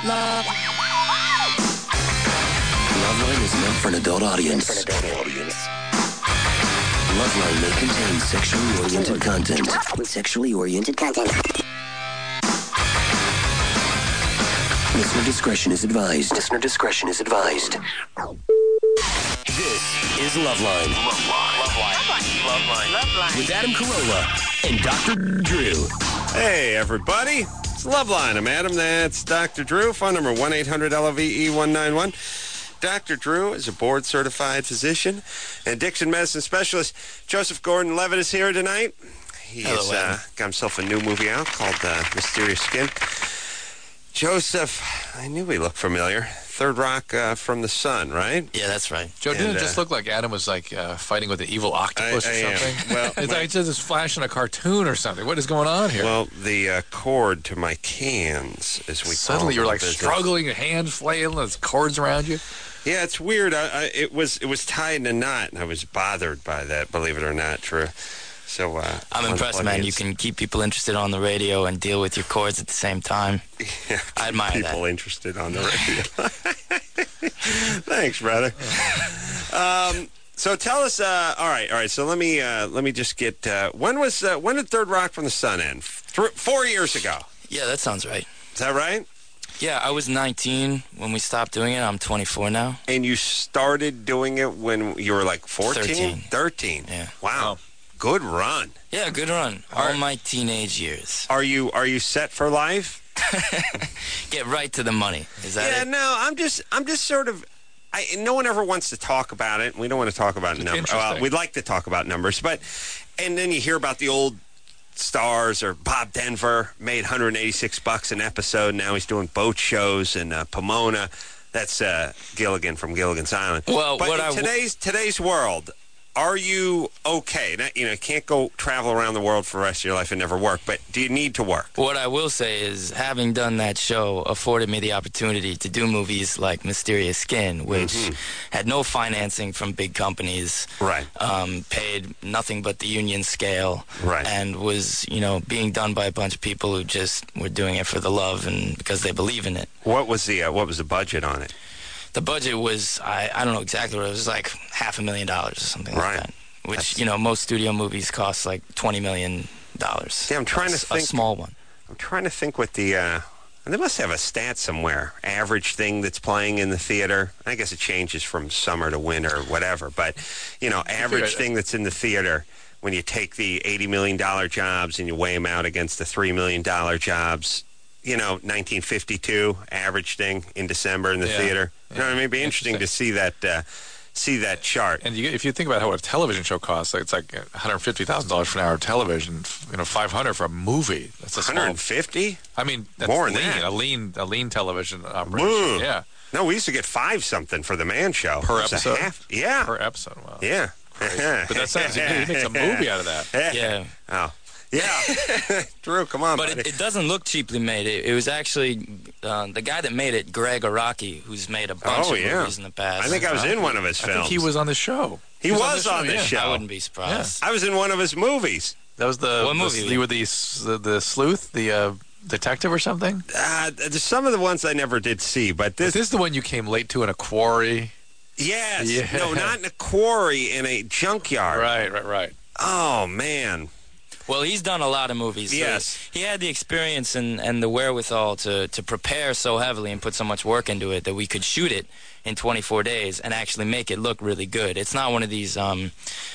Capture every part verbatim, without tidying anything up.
Love. Loveline is meant for an adult audience. For an adult audience. Loveline may contain sexually oriented content. Sexually oriented content. Listener discretion is advised. Listener discretion is advised. This is Loveline. Loveline. Loveline. Loveline. Loveline. With Adam Carolla and Doctor Drew. Hey, everybody. It's Loveline. I'm Adam. That's Doctor Drew. Phone number one eight hundred L O V E one nine one. Doctor Drew is a board-certified physician and addiction medicine specialist. Joseph Gordon-Levitt is here tonight. He has uh, got himself a new movie out called uh, Mysterious Skin. Joseph, I knew he looked familiar. Third Rock uh, from the Sun, right? Yeah, that's right. Joe, didn't And, it just uh, look like Adam was like uh, fighting with an evil octopus I- or I am. something? Well, it's my- like just this flash in a cartoon or something. What is going on here? Well, the uh, cord to my cans, as we Suddenly call you're it in like business. struggling, your hands flailing, there's cords around you. Yeah, it's weird. I, I, it was it was tied in a knot, and I was bothered by that. Believe it or not, Drew. So uh, I'm impressed, man. You can keep people interested on the radio and deal with your chords at the same time. Yeah, I admire people that. interested on the radio. Thanks, brother. Um, so tell us. Uh, all right, all right. So let me uh, let me just get. Uh, when was uh, when did Third Rock from the Sun end? Th- four years ago. Yeah, that sounds right. Is that right? Yeah, I was nineteen when we stopped doing it. I'm twenty-four now. And you started doing it when you were like fourteen? thirteen. thirteen. Yeah. Wow. Good run. Yeah, good run. All my teenage years. Are you are you set for life? Get right to the money. Is that Yeah, it? no, I'm just I'm just sort of I no one ever wants to talk about it. We don't want to talk about numbers. Well, interesting. we'd like to talk about numbers, but and then you hear about the old stars or Bob Denver made one hundred eighty-six bucks an episode. Now he's doing boat shows in uh, Pomona. That's uh, Gilligan from Gilligan's Island. Well, but what in I w- today's today's world, are you okay? Now, you know, can't go travel around the world for the rest of your life and never work, but do you need to work? What I will say is having done that show afforded me the opportunity to do movies like Mysterious Skin, which Mm-hmm. had no financing from big companies. Right. Um, paid nothing but the union scale. Right. And was, you know, being done by a bunch of people who just were doing it for the love and because they believe in it. What was the uh, what was the budget on it? The budget was, I, I don't know exactly what it was, like half a million dollars or something Right. like that. Which, That's- you know, most studio movies cost like twenty million dollars. Yeah, I'm trying to a, think- A small one. I'm trying to think what the, uh, they must have a stat somewhere. Average thing that's playing in the theater. I guess it changes from summer to winter or whatever. But, you know, average figure- thing that's in the theater, when you take the eighty million dollars jobs and you weigh them out against the three million dollars jobs, you know, nineteen fifty-two, average thing in December in the Yeah. theater. You know what I mean? It'd be interesting, Interesting. to see that, uh, see that chart. And you, if you think about how what a television show costs, like, it's like one hundred fifty thousand dollars for an hour of television, you know, five hundred dollars for a movie. That's a small. one hundred fifty? I mean, that's More than lean, that. a lean, a lean television operation. Whoa. Yeah, No, we used to get five something for the Man Show. Per It was a episode? half- Yeah. per episode. Wow. Yeah. But that sounds, he makes a movie out of that. Yeah. Oh. Yeah. Drew, come on, But buddy. it, it doesn't look cheaply made. It, it was actually uh, the guy that made it, Greg Araki, who's made a bunch Oh, of yeah. movies in the past. I think I was in one of his I films. think he was on the show. He was on this yeah. show. I wouldn't be surprised. I was in one of his movies. That was the What the- movie? You were the s- the, the sleuth, the uh, detective or something. Uh, there's some of the ones I never did see, but this... This is the one you came late to in a quarry. yes. Yeah. No, not in a quarry, in a junkyard. Right, right, right. Oh, man. Well, he's done a lot of movies. So Yes. he had the experience and, and the wherewithal to, to prepare so heavily and put so much work into it that we could shoot it in twenty-four days and actually make it look really good. It's not one of these um,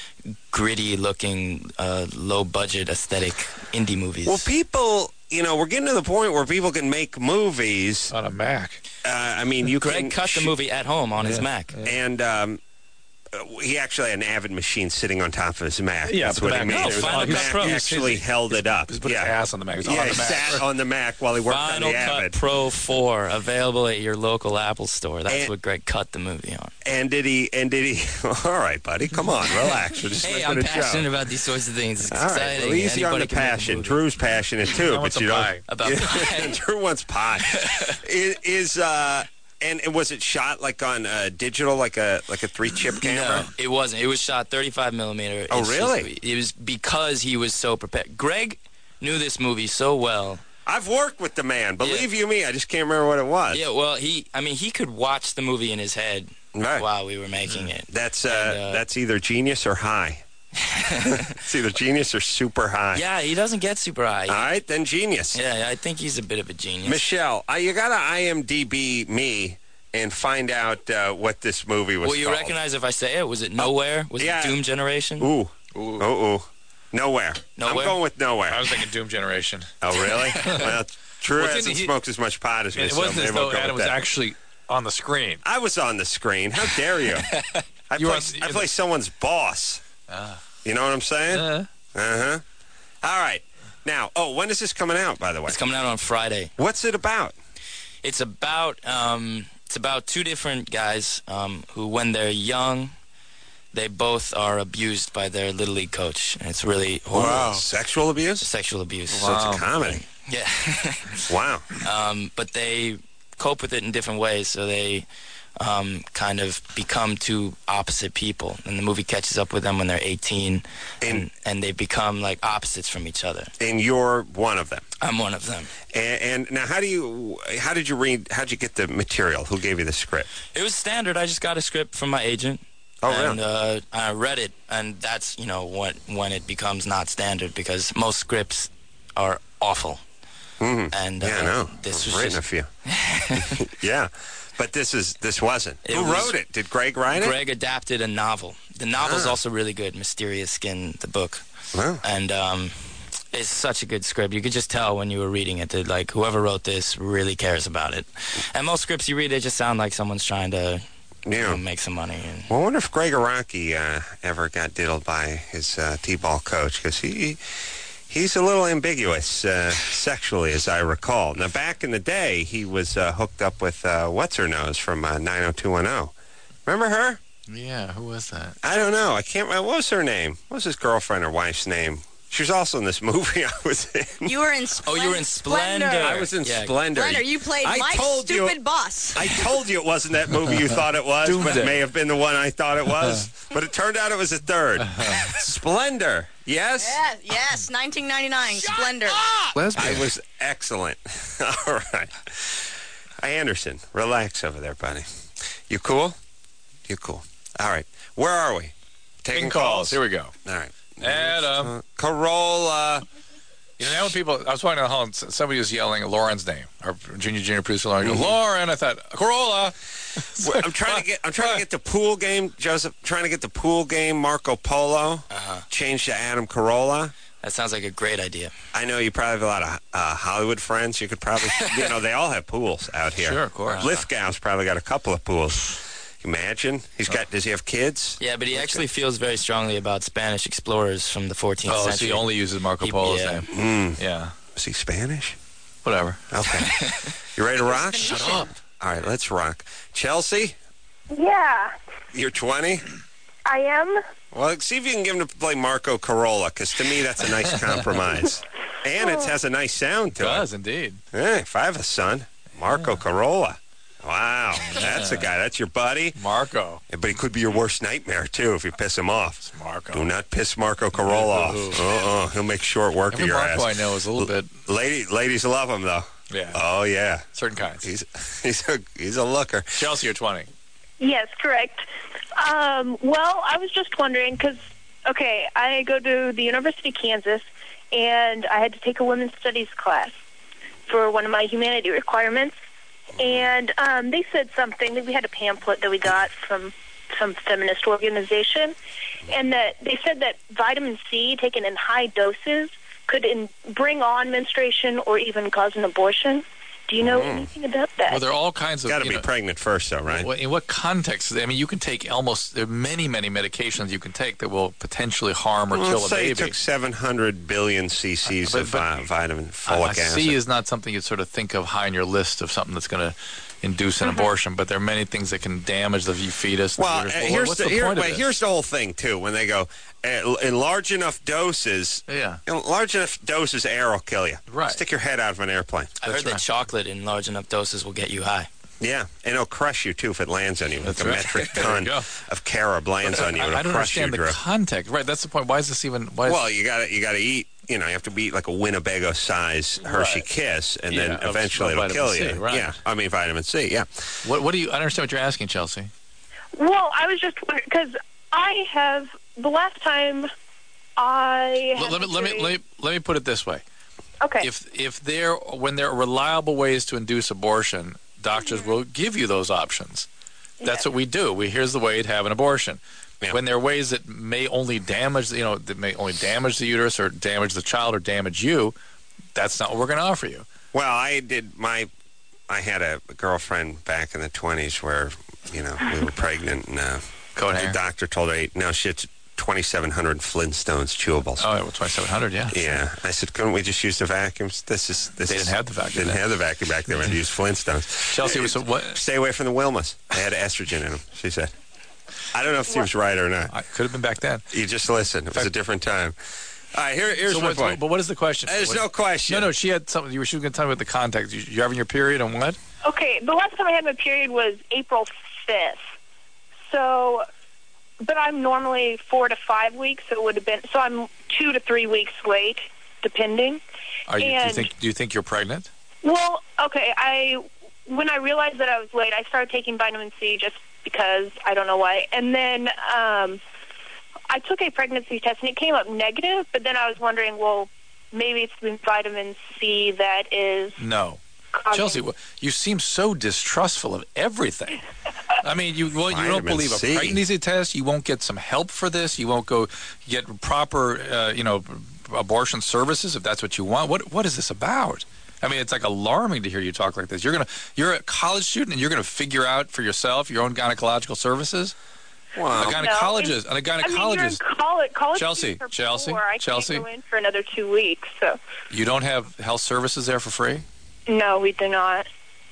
gritty-looking, uh, low-budget aesthetic indie movies. Well, people... You know, we're getting to the point where people can make movies. On a Mac. Uh, I mean, you can... Greg cut the sh- movie at home on his Yeah. Mac. And um, uh, he actually had an Avid machine sitting on top of his Mac. Yeah, That's but what the he Mac- made. no, It was Final on the Cut Mac Pro. actually held it up. Just put yeah. his ass on the Mac. It was Yeah, on he the Mac. sat on the Mac while he worked Final on the Cut Avid. Pro four, available at your local Apple store. That's And- what Greg cut the movie on. And did he? And did he? All right, buddy, come on, relax. We're just Hey, making I'm a passionate joke. about these sorts of things. It's All right, exciting. well, easy on Anybody the can make a passion. movie. Drew's passionate too, I want but some you don't. pie. About pie. Drew wants pie. is, is uh, and and was it shot like on uh, digital, like a like a three chip camera? No, it wasn't. It was shot thirty-five millimeter. Oh, It's really? just- it was because he was so prepared. Greg knew this movie so well. I've worked with the man. Believe yeah. you me, I just can't remember what it was. Yeah, well, he, I mean, he could watch the movie in his head right. while we were making it. That's, uh, and, uh, that's either genius or high. It's either genius or super high. Yeah, he doesn't get super high. All right, then genius. Yeah, I think he's a bit of a genius. Michelle, uh, you got to I M D B me and find out uh, what this movie was Will you called. recognize if I say it? Was it Nowhere? Was yeah. it Doom Generation? Ooh. Ooh. Oh, ooh. Nowhere. Nowhere. I'm going with Nowhere. I was thinking Doom Generation. Oh, really? Well, Drew well, hasn't he, smoked as much pot as me, it so wasn't as we'll though Adam was actually on the screen. I was on the screen. How dare you? I you play, on, I play someone's boss. Uh, you know what I'm saying? Uh, uh-huh. All right. Now, oh, when is this coming out, by the way? It's coming out on Friday. What's it about? It's about um, it's about two different guys um, who, when they're young, they both are abused by their Little League coach. And it's really horrible. Wow. Sexual abuse? Sexual abuse. Wow. So it's a comedy. Yeah. Wow. Um, but they cope with it in different ways, so they um, kind of become two opposite people. And the movie catches up with them when they're eighteen, and, and, and they become like opposites from each other. And you're one of them. I'm one of them. And, and now, how do you? How did you read? How did you get the material? Who gave you the script? It was standard. I just got a script from my agent. Oh, and really? uh, I read it, and that's you know what when it becomes not standard, because most scripts are awful. Mm-hmm. And yeah, uh, no, this I'm was writing just... a few. Yeah, but this is this wasn't. It Who was... wrote it? Did Greg write it? Greg adapted a novel. The novel's ah. also really good. Mysterious Skin, the book. Wow. And um, it's such a good script. You could just tell when you were reading it that like whoever wrote this really cares about it. And most scripts you read, they just sound like someone's trying to. Yeah. You know, make some money. And... Well, I wonder if Greg Araki uh, ever got diddled by his uh, T-ball coach, because he he's a little ambiguous uh, sexually, as I recall. Now, back in the day, he was uh, hooked up with uh, what's-her-nose from uh, nine oh two one oh. Remember her? Yeah, who was that? I don't know. I can't remember. What was her name? What was his girlfriend or wife's name? She was also in this movie I was in. You were in Splendor. Oh, you were in Splendor. I was in yeah. Splendor. Splendor, you played I Mike's told stupid you, boss. I told you it wasn't that movie you thought it was, but it may have been the one I thought it was. But it turned out it was a third. Splendor. Yes? Yeah, yes, nineteen ninety-nine, Shut Splendor. Up! I was excellent. All right. Hey, Anderson, relax over there, buddy. You cool? You cool. All right. Where are we? Taking calls. calls. Here we go. All right. Adam. Uh, Corolla. You know, now when people, I was walking down the hall and somebody was yelling Lauren's name, our junior, junior producer, Lauren. Mm-hmm. Lauren, I thought, Corolla. I'm trying to get, I'm trying to get the pool game, Joseph, trying to get the pool game Marco Polo uh-huh. changed to Adam Carolla. That sounds like a great idea. I know you probably have a lot of uh, Hollywood friends. You could probably, you know, they all have pools out here. Sure, of course. Lithgow's probably got a couple of pools. Imagine. He's got, does he have kids? Yeah, but he actually feels very strongly about Spanish explorers from the fourteenth oh, century. Oh, so he only uses Marco Polo's yeah. name. Mm. Yeah. Is he Spanish? Whatever. Okay. You ready to rock? Shut up. All right, let's rock. Chelsea? Yeah. You're twenty? I am. Well, see if you can get him to play Marco Carolla, because to me that's a nice compromise. And it has a nice sound to it. It does, indeed. Hey, if I have a son, Marco yeah. Carolla. Wow, that's a guy. That's your buddy. Marco. Yeah, but he could be your worst nightmare, too, if you piss him off. It's Marco. Do not piss Marco Carolla off. Uh-uh. He'll make short work Every of your Marco ass. I know is a little bit... Lady, ladies love him, though. Yeah. Oh, yeah. Certain kinds. He's he's a, he's a looker. Chelsea, you're twenty. Yes, correct. Um, well, I was just wondering, because, okay, I go to the University of Kansas, and I had to take a women's studies class for one of my humanity requirements. And um, they said something, that we had a pamphlet that we got from some feminist organization, and that they said that vitamin C taken in high doses could in, bring on menstruation or even cause an abortion. Do you know mm. anything about that? Well, there are all kinds of... Got to be know, pregnant first, though, right? In what context? I mean, you can take almost... There are many, many medications you can take that will potentially harm or well, kill let's a say baby. It took seven hundred billion cc's uh, but, of uh, vitamin folic uh, acid. C is not something you sort of think of high on your list of something that's going to induce an mm-hmm. abortion, but there are many things that can damage the fetus. Well, the uh, well here's, what's the, the here, point of wait, this? here's the whole thing, too, when they go, uh, in large enough doses, yeah. in large enough doses, air will kill you. Right. Stick your head out of an airplane. I heard That's that right. chocolate in large enough doses will get you high. Yeah, and it'll crush you, too, if it lands on you. That's like a right. metric There ton you go. of carob lands on you. It'll I, I don't crush understand you, the Drew. context. Right, that's the point. Why is this even... Why is Well, you got you got to eat you know, you have to be like a Winnebago size Hershey Right. Kiss, and Yeah, then of- eventually of it'll kill vitamin you. C, right. Yeah, I mean vitamin C. Yeah. What, what do you, I don't understand what you're asking, Chelsea. Well, I was just wondering because I have the last time I Let, had let me, let me, surgery- let me, let me put it this way. okay. If, if there, when there are reliable ways to induce abortion, doctors will give you those options. That's Yeah. what we do. We, here's the way to have an abortion. Yeah. When there are ways that may only damage, you know, that may only damage the uterus or damage the child or damage you, that's not what we're going to offer you. Well, I did my. I had a girlfriend back in the twenties where, you know, we were pregnant, and uh, Coat the hanger. doctor told her, "No, she had twenty-seven hundred Flintstones chewables." Oh, yeah, well, twenty-seven hundred, yeah. Yeah, I said, couldn't we just use the vacuums? This is this. They is, didn't have the vacuum Didn't then. have the vacuum back then. We had to use Flintstones. Chelsea, so what? Stay away from the Wilmas. They had estrogen in them. She said. I don't know if she was right or not. I could have been back then. You just listen. It was a different time. All right, here, here's So my what, point. but what is the question? There's What- no question. No, no, she had something. You were, she was going to tell me what the context. You, you're having your period on what? Okay, the last time I had my period was April fifth. So, but I'm normally four to five weeks, so it would have been, so I'm two to three weeks late, depending. Are you, do you And- think? Do you think you're pregnant? Well, okay, I, when I realized that I was late, I started taking vitamin C just because, I don't know why. And then um, I took a pregnancy test, and it came up negative, but then I was wondering, well, maybe it's the vitamin C that is No. causing... Chelsea, wh- you seem so distrustful of everything. I mean, you well, you don't Vitamin believe a C. pregnancy test. You won't get some help for this. You won't go get proper, uh, you know, abortion services if that's what you want. What What is this about? I mean, it's like alarming to hear you talk like this. You're gonna, you're a college student, and you're gonna figure out for yourself your own gynecological services. Well, A gynecologist, and a I mean, you're in gynecologist. college. college Chelsea, for Chelsea, four. I Chelsea. can't go in for another two weeks. So You don't have health services there for free? no, we do not.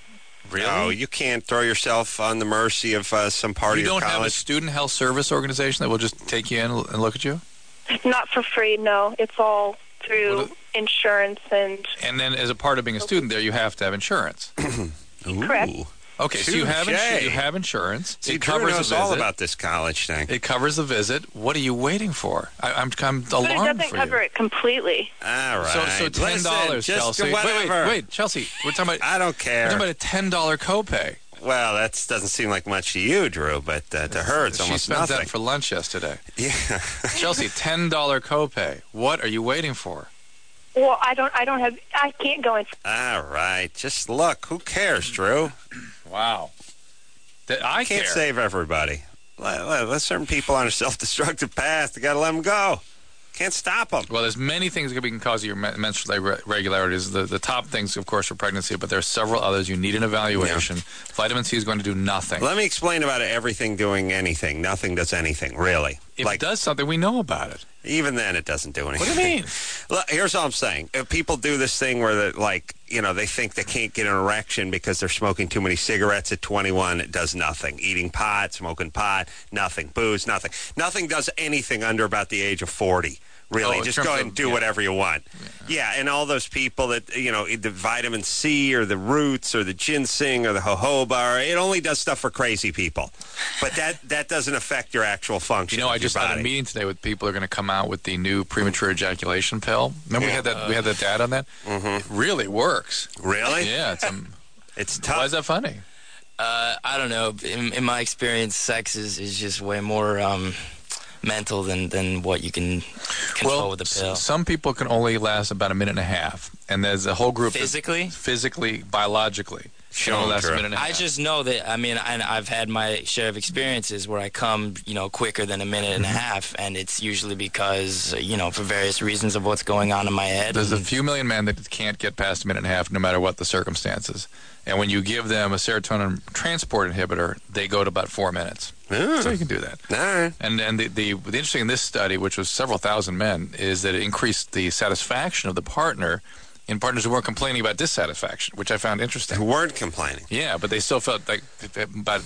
no, you can't throw yourself on the mercy of uh, some part You of your don't have a college. student health service organization that will just take you in and look at you? Not for free. No, it's all through Well, the- insurance and And then, as a part of being a student there, you have to have insurance. correct. Ooh. Okay, so you have Touche. insu- you have insurance. See, it Drew covers knows the all visit. about this college thing. It covers the visit. What are you waiting for? I, I'm I'm But it alarmed doesn't for cover you. it completely. All right. So so ten dollars, Listen, Chelsea. just Wait, wait, whatever. wait, Chelsea. We're talking about I don't we're care. talking about a ten dollar copay. Well, that doesn't seem like much to you, Drew, but uh, to her, it's She almost spent nothing. that for lunch yesterday. yeah. Chelsea, ten dollar copay. What are you waiting for? Well, I don't. I don't have. I can't go in. All right. Just look. Who cares, Drew? Wow. That I Can't care. save everybody. Let, let, let certain people on a self-destructive path. You got to let them go. Can't stop them. Well, there's many things that can cause your men- menstrual irre- irregularities. The, the top things, of course, are pregnancy, but there are several others. You need an evaluation. Vitamin C is going to do nothing. Let me explain about everything doing anything. Nothing does anything, really. If like, it does something, we know about it. even then, it doesn't do anything. What do you mean? Look, here's all I'm saying. If people do this thing where, they like, you know, they think they can't get an erection because they're smoking too many cigarettes at twenty-one, it does nothing. Eating pot, smoking pot, nothing. Booze, nothing. Nothing does anything under about the age of forty. Really, Oh, in just terms go ahead of- and do yeah. whatever you want. Yeah. yeah, and all those people that, you know, the vitamin C or the roots or the ginseng or the jojoba, it only does stuff for crazy people. But that, that doesn't affect your actual function. You know, of I your just had body. a meeting today with people who are going to come out with the new premature ejaculation pill. Remember we Yeah. had that we had that data on that? Mm-hmm. It really works. Really? Yeah, it's um, It's tough. why is that funny? Uh, I don't know. In, in my experience, sex is, is just way more um, mental than, than what you can control Well, with a s- pill. some people can only last about a minute and a half, and there's a whole group that- Physically? physically, biologically, can only Sure, last a Drew. minute and a half. I just know that, I mean, and I've had my share of experiences where I come, you know, quicker than a minute and a half, and it's usually because, you know, for various reasons of what's going on in my head. There's a and- few million men that can't get past a minute and a half, no matter what the circumstances. And when you give them a serotonin transport inhibitor, they go to about four minutes. Ah. So you can do that. All right. And and the, the the interesting in this study, which was several thousand men, is that it increased the satisfaction of the partner in partners who weren't complaining about dissatisfaction, which I found Who interesting. weren't complaining. Yeah, but they still felt like about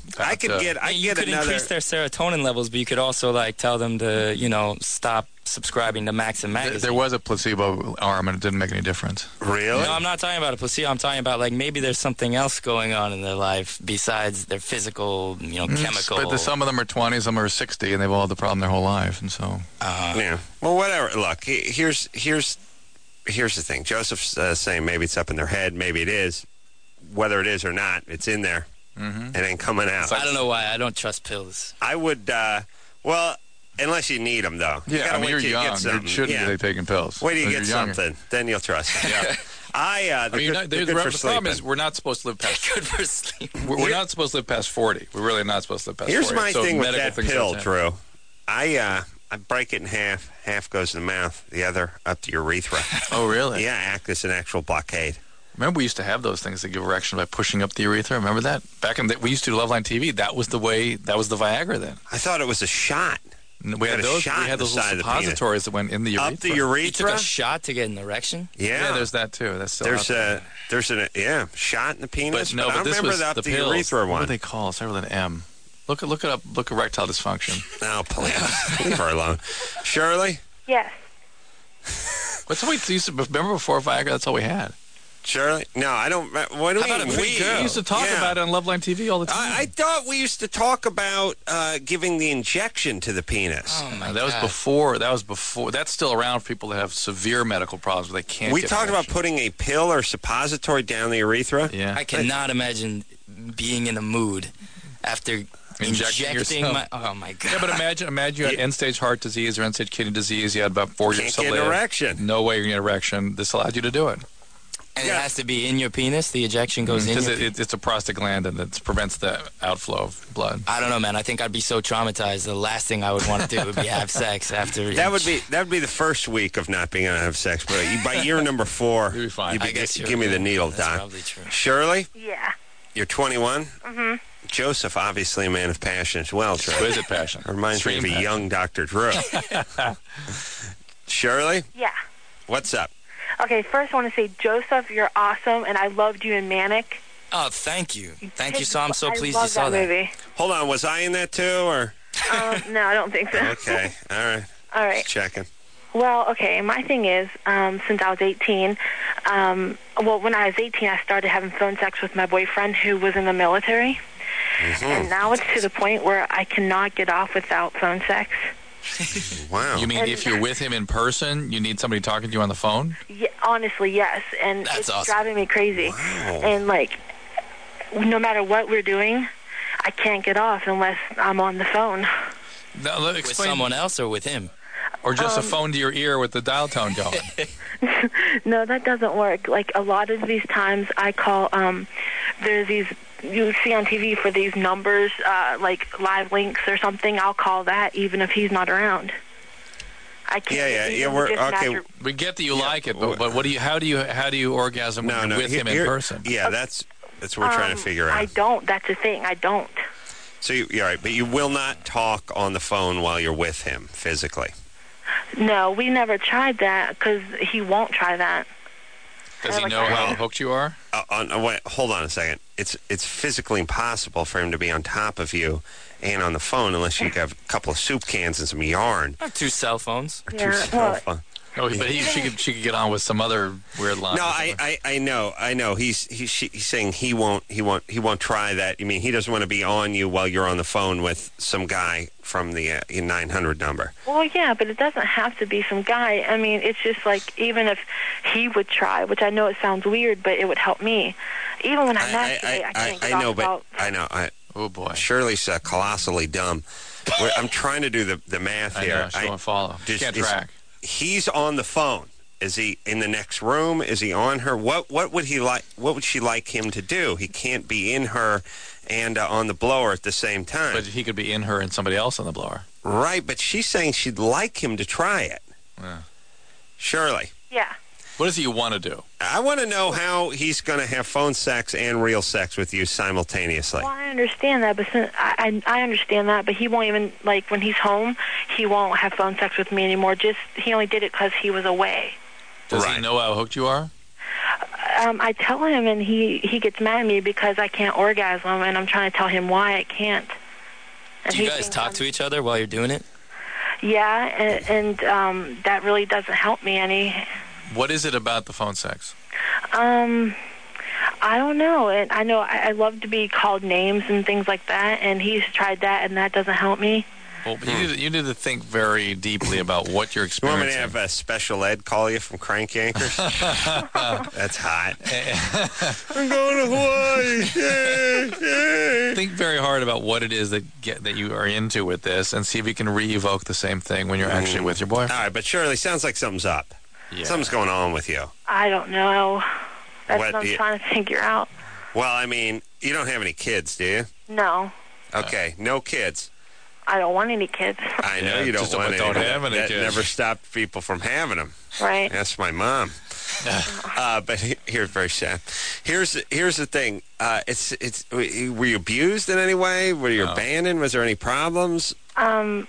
I could uh, get, I you get could another. increase their serotonin levels, but you could also like tell them to, you know, stop subscribing to Maxim th- magazine. there was a placebo arm, and it didn't make any difference. Really? No, I'm not talking about a placebo. I'm talking about like maybe there's something else going on in their life besides their physical, you know, Mm, chemical. But the, some of them are twenty, some are sixty, and they've all had the problem their whole life, and so. uh, Yeah. Well, whatever. Look, he- here's here's here's the thing. Joseph's uh, saying maybe it's up in their head. Maybe it is. Whether it is or not, it's in there. Mm-hmm. It ain't coming out. I don't know why I don't trust pills. I would. Uh, well, unless you need them, though. You Yeah, gotta I mean, wait you're till you young. get You something. shouldn't Yeah. be taking pills. Wait till you When get you're younger. something, then you'll trust it. Yeah. I. Uh, I they're mean, good, not, they're the, good for the problem is sleeping. we're not supposed to live past. Good for sleep. We're, we're Here- not supposed to live past forty. We're really not supposed to live past Here's forty. my So thing with medical that things pill, don't happen. Drew. I uh, I break it in half. Half goes in the mouth. The other up the urethra. Oh, really? Yeah, act as an actual blockade. Remember, we used to have those things that give erection by pushing up the urethra. Remember that? Back in the, we used to do Loveline T V. That was the way. That was the Viagra then. I thought it was a shot. And we Got had a those. shot We in had the those side little of the penis. suppositories that went in the urethra. Up the You took urethra. a shot to get an erection? Yeah. Yeah, there's that too. That's still There's out there. a there's a yeah shot in the penis. But no, I but this remember was the up the the, pills. urethra What one. do they call it? Start with an M. Look it. Look it up. Look erectile dysfunction. No, please leave her alone. Shirley, Yes. What's all we used to remember before Viagra? That's all we had. Shirley. No, I don't. What do How we? about a free we girl? We used to talk Yeah. about it on Loveline T V all the time. I, I thought we used to talk about uh, giving the injection to the penis. Oh, my Uh, that was God. before. That was before. That's still around for people that have severe medical problems where they can't. we get talked about erection. putting a pill or suppository down the urethra. Yeah. I cannot imagine being in the mood after Injecting injecting yourself. my... Oh, my God. Yeah, but imagine, imagine you had Yeah. end-stage heart disease or end-stage kidney disease. You had about four Can't years to get an live. erection. No way you're going to get an erection. This allowed you to do it. And Yeah. it has to be in your penis? The ejection goes in Because your it, it, it's a prostaglandin that prevents the outflow of blood. I don't know, man. I think I'd be so traumatized. The last thing I would want to do would be have sex after. That would be that would be the first week of not being able to have sex, but you, by year number four, You'll be fine. you'd I guess you're give me the right. needle, That's Doc. probably true. Shirley, Yeah. you're twenty-one. Mm-hmm. Joseph, obviously a man of passion as well. Drew. Exquisite passion. Reminds me of a Extreme passion. young Doctor Drew. Shirley, Yeah. what's up? Okay, first I want to say, Joseph, you're awesome, and I loved you in Manic. Oh, thank you. Thank you. So I'm so I pleased love you saw that that. movie. Hold on, was I in that too, or Um, no, I don't think so. okay? All right, All right. just checking. Well, okay, my thing is, um, since I was eighteen, um, well, when I was eighteen, I started having phone sex with my boyfriend who was in the military. Mm-hmm. And now it's to the point where I cannot get off without phone sex. Wow. You mean if you're with him in person, you need somebody talking to you on the phone? Yeah, honestly, yes. And That's it's awesome. driving me crazy. Wow. And, like, no matter what we're doing, I can't get off unless I'm on the phone. No, let- With explain. someone else or with him? Or just a Um, phone to your ear with the dial tone going. No, that doesn't work. Like, a lot of these times I call, um, there's these, you see on T V for these numbers, uh, like live links or something. I'll call that even if he's not around. I can't. Yeah, yeah, even yeah, we're- just okay. natu- We get that you like it, but, but what do you? How do you? How do you orgasm when no, you're no, with here- him in here- person? Yeah, that's that's what we're trying to Um, figure out. I don't. That's the thing. I don't. So you, you're right, but you will not talk on the phone while you're with him physically. No, we never tried that because he won't try that. Does he like know that. how hooked you are? Uh, on, uh, wait, hold on a second. It's it's physically impossible for him to be on top of you and on the phone unless you have a couple of soup cans and some yarn Or two cell phones. or two Yeah, cell well, phones. No, but he, she could she could get on with some other weird line. No, I, I, I know, I know. He's he's she, he's saying he won't he won't he won't try that. You mean he doesn't want to be on you while you're on the phone with some guy from the uh, nine hundred number? Well, yeah, but it doesn't have to be some guy. I mean, it's just like even if he would try, which I know it sounds weird, but it would help me. Even when I masturbate, I, can't get I know, off but without. I know. I, Oh boy, Shirley's uh, colossally dumb. We're, I'm trying to do the, the math I here. know. She won't follow. She just- can't is- track. He's on the phone. Is he in the next room? Is he on her? What what would he like? What would she like him to do? He can't be in her and uh, on the blower at the same time. But he could be in her and somebody else on the blower. Right, but she's saying she'd like him to try it. Yeah. Shirley, Yeah. What does he want to do? I want to know how he's going to have phone sex and real sex with you simultaneously. Well, I understand that, but since, I, I I understand that, but he won't even like when he's home, he won't have phone sex with me anymore. Just he only did it because he was away. Does he Right. know how hooked you are? Um, I tell him, and he, he gets mad at me because I can't orgasm, and I'm trying to tell him why I can't. And Do you he guys thinks talk I'm- to each other while you're doing it? Yeah, and, and um, that really doesn't help me any. What is it about the phone sex? Um, I don't know. And I know I, I love to be called names and things like that, and he's tried that, and that doesn't help me. Well, you, need to, you need to think very deeply about what you're You want me experiencing. to have a special ed call you from Crank Yankers? That's hot. I'm going to Hawaii. Yeah, yeah. Think very hard about what it is that get, that you are into with this, and see if you can re-evoke the same thing when you're actually with your boyfriend. All right, but Shirley, sounds like something's up. Yeah. Something's going on with you. I don't know. That's What what, I'm do you- trying to figure out. Well, I mean, you don't have any kids, do you? No, Okay, no kids. I don't want any kids. I know Yeah, you don't just want don't any. have any that kids. never stopped people from having them. Right? That's my mom. uh, but he- here's very sad. Here's here's the thing. Uh, it's it's. Were you abused in any way? Were you No. abandoned? Was there any problems? Um,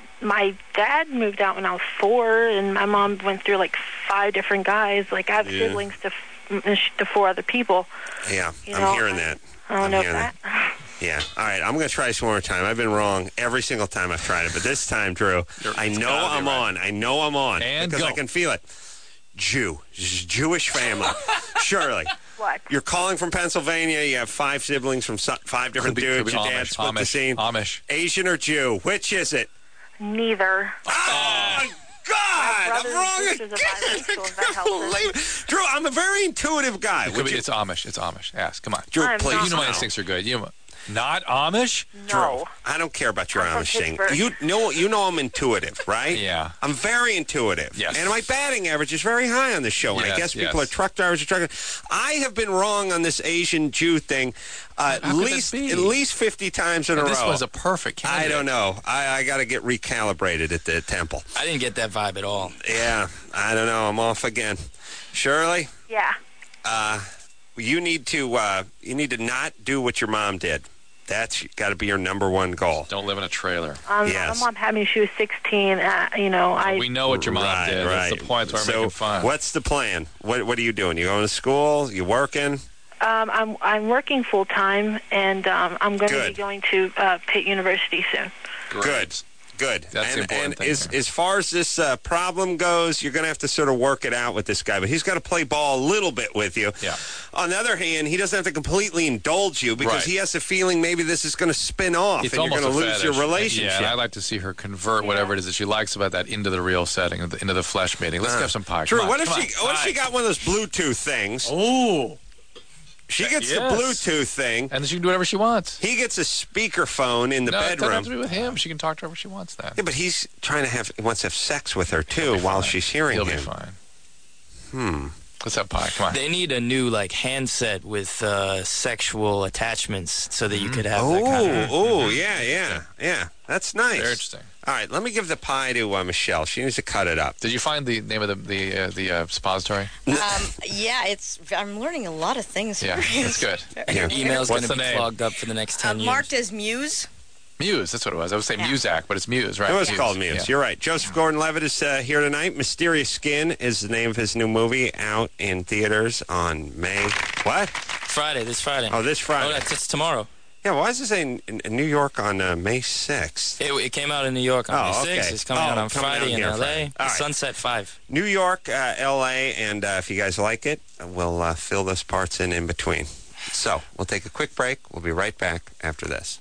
my dad moved out when I was four, and my mom went through like five different guys. Like I have Yeah. siblings to f- to four other people. Yeah, You I'm know, hearing I- that. I don't I'm know if hearing that. Yeah. All right. I'm going to try this one more time. I've been wrong every single time I've tried it, but this time, Drew, You're- I it's know gotta be I'm right. on. I know I'm on And because go. I can feel it. Jew, Jewish family. Shirley, What? you're calling from Pennsylvania. You have five siblings from so- five different Could be- could dudes. be Your dad Amish, split the Amish, scene. Amish. Asian or Jew? Which is it? Neither. Oh, God! I'm brothers wrong and sisters are again. biracial, if that helps it. Believe it. Drew, I'm a very intuitive guy. It could Would be, you- it's Amish. It's Amish. Ask. Come on. Drew, I'm please. not. You know my no. instincts are good. You not Amish? No. I don't care about your I'm from Amish thing. Pittsburgh. You know, you know I'm intuitive, right? Yeah. I'm very intuitive. Yes. And my batting average is very high on this show. And I Yes, guess people yes. are truck drivers or truck. I have been wrong on this Asian Jew thing uh, at How could that least be? at least fifty times in And a this row. was a perfect I candidate. don't know. I, I got to get recalibrated at the temple. I didn't get that vibe at all. Yeah, I don't know. I'm off again. Shirley, Yeah. uh, you need to uh, you need to not do what your mom did. That's got to be your number one goal. Don't live in a trailer. Um, Yes. My mom had me when she was sixteen. Uh, you know, I. We know what your mom right, did. Right. That's the point where I'm so making fun. what's the plan? What What are you doing? You going to school? You working? Um, I'm I'm working full time, and um, I'm going to Good. be going to uh, Pitt University soon. Great. Good. Good. That's the and important and thing as, here. as far as this uh, problem goes, you're going to have to sort of work it out with this guy. But he's got to play ball a little bit with you. Yeah. On the other hand, he doesn't have to completely indulge you because Right. he has a feeling maybe this is going to spin off It's and you're almost going to a lose fetish. your relationship. Yeah, and I'd like to see her convert whatever it is that she likes about that into the real setting, into the flesh meeting. Let's have some pie. Drew, Come on, what if come she on. what if she Pie. got one of those Bluetooth things? Oh. She gets the Yes. Bluetooth thing. And then she can do whatever she wants. He gets a speakerphone in the no, it doesn't have bedroom. to be with him. She can talk to whoever she wants then. Yeah, but he's trying to have he wants to have sex with her too while Fine. she's hearing He'll him. be fine. Hmm. Let's have pie. Come on. They need a new like handset with uh, sexual attachments so that you could have that Oh, kind of. oh, yeah, yeah, yeah. That's nice. Very interesting. All right, let me give the pie to uh, Michelle. She needs to cut it up. Did you find the name of the the uh, the uh, suppository? Um, yeah, it's. I'm learning a lot of things here. Yeah, that's good. Yeah. Your email's What's going to the be name? clogged up for the next Uh, ten years. marked as Muse. Muse. That's what it was. I would say Yeah. Muzak, but it's Muse, right? It was called Muse. Yeah. You're right. Joseph Gordon-Levitt is uh, here tonight. Mysterious Skin is the name of his new movie, out in theaters on May. What? Friday, this Friday. Oh, this Friday. Oh, that's it's tomorrow. Yeah, why does it say in, in New York on uh, May sixth? It, it came out in New York on Oh, May sixth. okay. It's coming Oh, out on coming Friday out in here L A. Friday. All right. Sunset five. New York, uh, L A, and uh, if you guys like it, we'll uh, fill those parts in in between. So, we'll take a quick break. We'll be right back after this.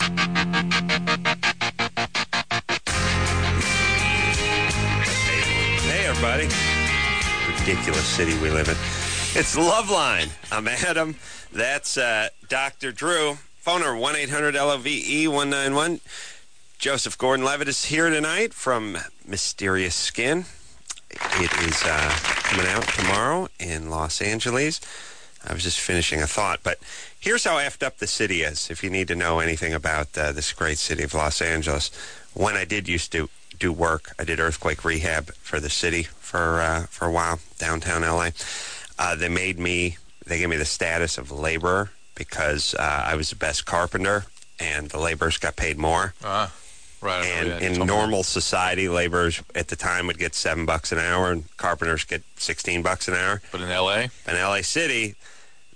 Hey, everybody. Ridiculous city we live in. It's Loveline. I'm Adam. That's uh, Doctor Drew. Phone number one eight hundred L O V E one nine one. Joseph Gordon-Levitt is here tonight from Mysterious Skin. It is uh, coming out tomorrow in Los Angeles. I was just finishing a thought, but here's how effed up the city is, if you need to know anything about uh, this great city of Los Angeles. When I did used to do work, I did earthquake rehab for the city for uh, for a while, downtown L A. Uh, they made me, they gave me the status of laborer because uh, I was the best carpenter, and the laborers got paid more. Uh, right. And yeah, you in told me. normal society, laborers at the time would get seven bucks an hour, and carpenters get sixteen bucks an hour. But in L A, In L A City,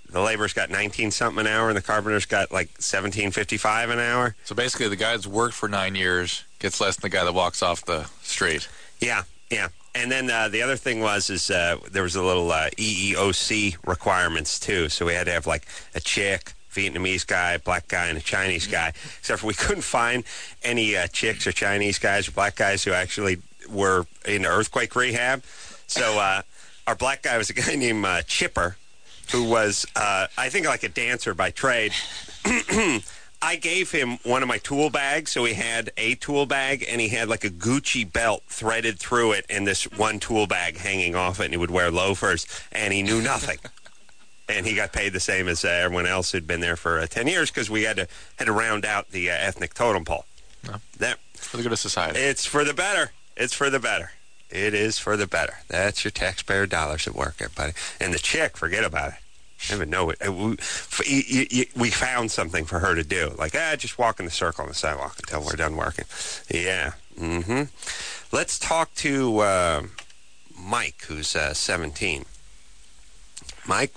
the laborer's got nineteen something an hour, and the carpenter's got like seventeen fifty-five an hour. So basically, the guy that's worked for nine years gets less than the guy that walks off the street. Yeah, yeah. And then uh, the other thing was is uh, there was a little uh, E E O C requirements too. So we had to have like a chick, Vietnamese guy, black guy, and a Chinese guy. Except for we couldn't find any uh, chicks or Chinese guys or black guys who actually were in earthquake rehab. So uh, our black guy was a guy named uh, Chipper, who was, uh, I think, like a dancer by trade. I gave him one of my tool bags, so he had a tool bag, and he had like a Gucci belt threaded through it and this one tool bag hanging off it, and he would wear loafers, and he knew nothing. And he got paid the same as uh, everyone else who'd been there for uh, ten years because we had to had to round out the uh, ethnic totem pole. No. That, For the good of society. it's for the better. It's for the better. It is for the better. That's your taxpayer dollars at work, everybody. And the chick, forget about it. I don't even know it. We, we found something for her to do. Like, ah, just walk in the circle on the sidewalk until we're done working. Yeah. Mm-hmm. Let's talk to uh, Mike, who's uh, seventeen. Mike?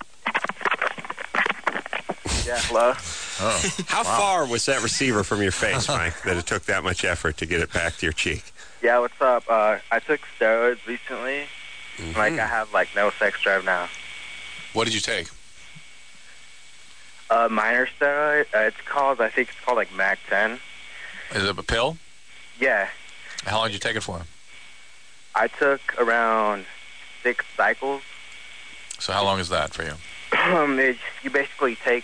Yeah, hello? Oh. How wow. far was that receiver from your face, Mike, that it took that much effort to get it back to your cheek? Yeah, what's up? Uh, I took steroids recently. Mm-hmm. Like, I have, like, no sex drive now. What did you take? Uh, minor steroid. Uh, it's called, I think it's called, like, Mac ten. Is it a pill? Yeah. How long did you take it for? I took around six cycles. So how long is that for you? Um, it, you basically take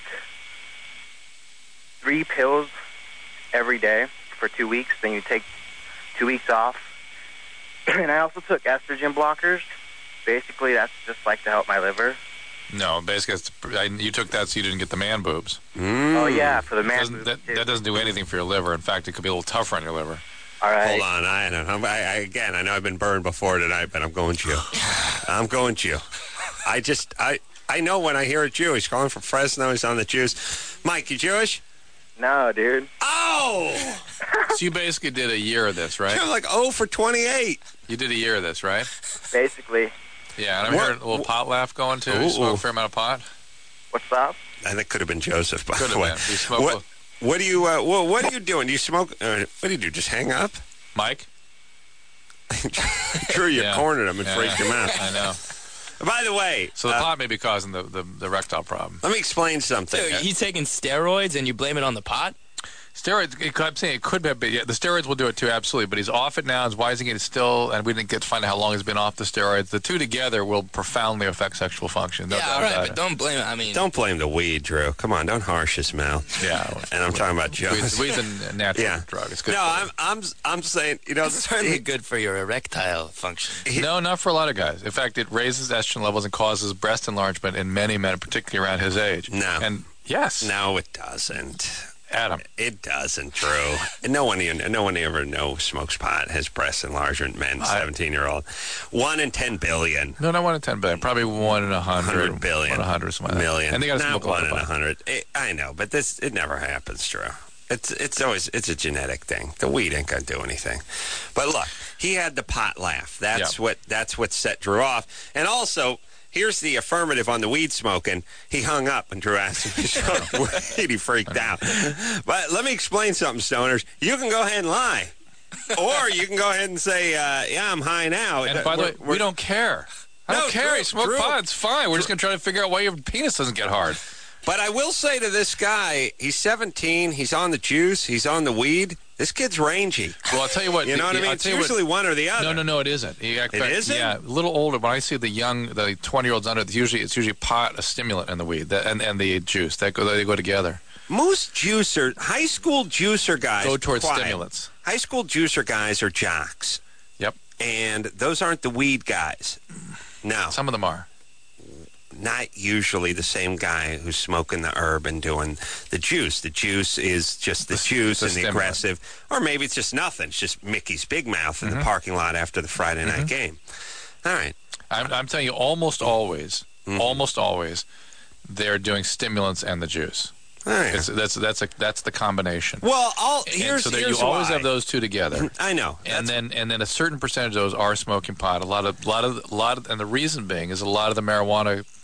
three pills every day for two weeks. Then you take two weeks off. And I also took estrogen blockers. Basically, that's just like to help my liver. No, basically, it's, I, you took that so you didn't get the man boobs. Mm. Oh, yeah, for the man doesn't, boobs, that, too. that doesn't do anything for your liver. In fact, it could be a little tougher on your liver. All right. Hold on. I don't know. I, I, again, I know I've been burned before tonight, but I'm going Jew. I'm going Jew. I just, I, I know when I hear a Jew. He's calling from Fresno. He's on the Jews. Mike, you Jewish? No, dude. Oh! So you basically did a year of this, right? You're like oh for twenty-eight. You did a year of this, right? Basically. Yeah, and I'm What- hearing a little pot laugh going, too. Ooh, You smoke ooh. a fair amount of pot? What's up? And that could have been Joseph, by Could the have way. been. You smoke What, a- what do you, uh, what, what are you doing? Do you smoke, uh, what do you do, just hang up? Mike? Drew, you Yeah. cornered him and Yeah, freaked yeah. him out. I know. By the way, So the uh, pot may be causing the, the, the erectile problem. let me explain something. Dude, he's taking steroids and you blame it on the pot? Steroids, it, I'm saying it could have been, yeah, the steroids will do it too, absolutely, but he's off it now, his Weising it still, and we didn't get to find out how long he's been off the steroids. The two together will profoundly affect sexual function. No yeah, doubt all right, about but it. don't blame it. I mean, Don't blame the weed, Drew. Come on, don't harsh his mouth. Yeah. And I'm talking about Joe. Weed's, weed's a natural Yeah. drug. It's good No, for I'm, I'm, I'm saying, you know, it's certainly he- good for your erectile function. you. No, not for a lot of guys. In fact, it raises estrogen levels and causes breast enlargement in many men, particularly around his age. No. And yes, No, it doesn't. Adam. It doesn't, Drew. And no one, even- no one ever know smokes pot has breast enlargement. Men, I- seventeen-year-old, one in ten billion. No, not one in ten billion. Probably one in a hundred. Hundred billion, One in a hundred, something like that. million. And they got to Not smoke a lot one of in a pot. hundred. It- I know, but this it never happens, Drew. It's it's always it's a genetic thing. The weed ain't gonna do anything. But look, he had the pot laugh. That's Yeah. what that's what set Drew off. And also, here's the affirmative on the weed smoking. He hung up when Drew asked him to smoke weed. He freaked out. But let me explain something, stoners. You can go ahead and lie. Or you can go ahead and say, uh, yeah, I'm high now. And by the way, We're- we don't care. I No, don't care. Drew, You smoke Drew. pot. It's fine. We're just going to try to figure out why your penis doesn't get hard. But I will say to this guy, he's seventeen, he's on the juice, he's on the weed. This kid's rangy. Well, I'll tell you what. You know what I mean? I'll It's tell you what- usually one or the other. No, no, no, it isn't. You- in It fact, isn't? Yeah, a little older. When I see the young, the twenty-year-olds under, it's usually it's usually pot, a stimulant, and the weed, that, and and the juice. That go they go together. Most juicer, high school juicer guys Go towards quiet. stimulants. High school juicer guys are jocks, Yep. and those aren't the weed guys. No, Some of them are. not usually the same guy who's smoking the herb and doing the juice. The juice is just the, The- juice the and the stimulant. aggressive, or maybe it's just nothing. It's just Mickey's Big Mouth in Mm-hmm. the parking lot after the Friday night game. All right. I'm, I'm telling you, almost always, Mm-hmm. almost always, they're doing stimulants and the juice. All right. It's, that's that's a, that's the combination. Well, all, And here's, so that here's you always why. have those two together. I know. And That's- then, and then a certain percentage of those are smoking pot. A lot of, lot of, lot of, and the reason being is a lot of the marijuana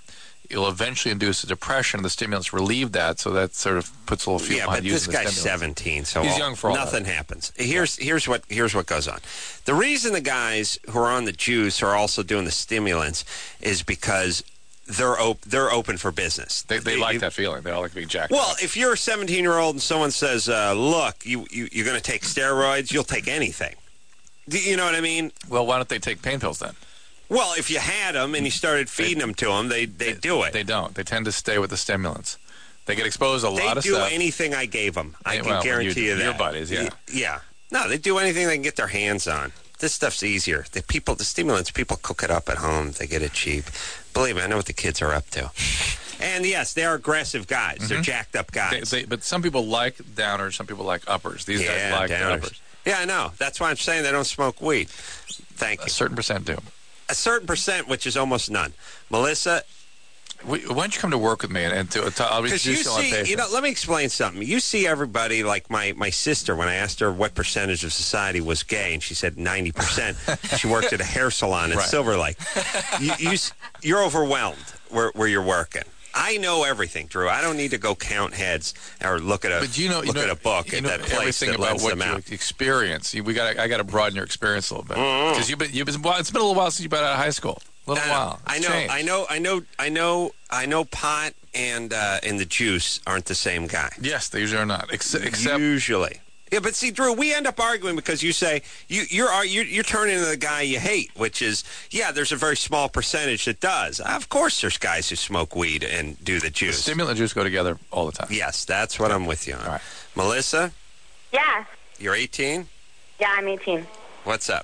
it'll eventually induce a depression. The stimulants relieve that, so that sort of puts a little fuel Yeah, behind but this using the guy's stimulants. seventeen, so He's all- young for all nothing that. happens. Here's here's what here's what goes on. The reason the guys who are on the juice are also doing the stimulants is because they're op- they're open for business. They, they like that feeling. They all like being jacked Well, up. if you're a seventeen-year-old and someone says, uh, "Look, you, you you're going to take steroids," you'll take anything. Do you know what I mean? Well, why don't they take pain pills then? Well, if you had them and you started feeding them to them, they they do it. They don't. They tend to stay with the stimulants. They get exposed to a They lot of do stuff. anything I gave them. I They- can well, guarantee you- you that. your buddies, yeah. Y- Yeah. No, they do anything they can get their hands on. This stuff's easier. The people, the stimulants, people cook it up at home. They get it cheap. Believe me, I know what the kids are up to. And yes, they're aggressive guys. They're jacked up They, guys. they, but some people like downers. Some people like uppers. These yeah, guys like the downers. uppers. Yeah, I know. That's why I'm saying they don't smoke weed. Thank you. A certain percent do. A certain percent, which is almost none. Melissa, We, why don't you come to work with me and, and to, to, I'll because you introduce you on see, patients. you know, let me explain something. You see everybody, like my, my sister, when I asked her what percentage of society was gay, and she said ninety percent. She worked at a hair salon in Right. Silver Lake. You, you, s- you're overwhelmed where, where you're working. I know everything, Drew. I don't need to go count heads or look at a But you know, look you know, at a book you at know that place everything that about lets what them you out. experience. You, we got, I got to broaden your experience a little bit Mm-hmm. because you've been, you've been. Well, it's been a little while since you've been out of high school. A little I know, while. I It's know, changed. I know, I know, I know, I know. Pot and uh, and the juice aren't the same guy. Yes, they usually are not. Except, except Usually. Yeah, but see, Drew, we end up arguing because you say you, you're, ar- you're you're turning into the guy you hate, which is, yeah, there's a very small percentage that does. Of course, there's guys who smoke weed and do the the juice. stimulant and juice go together all the time. Yes, that's what I'm with you on. All right. Melissa, Yeah. you're eighteen. Yeah, I'm eighteen. What's up?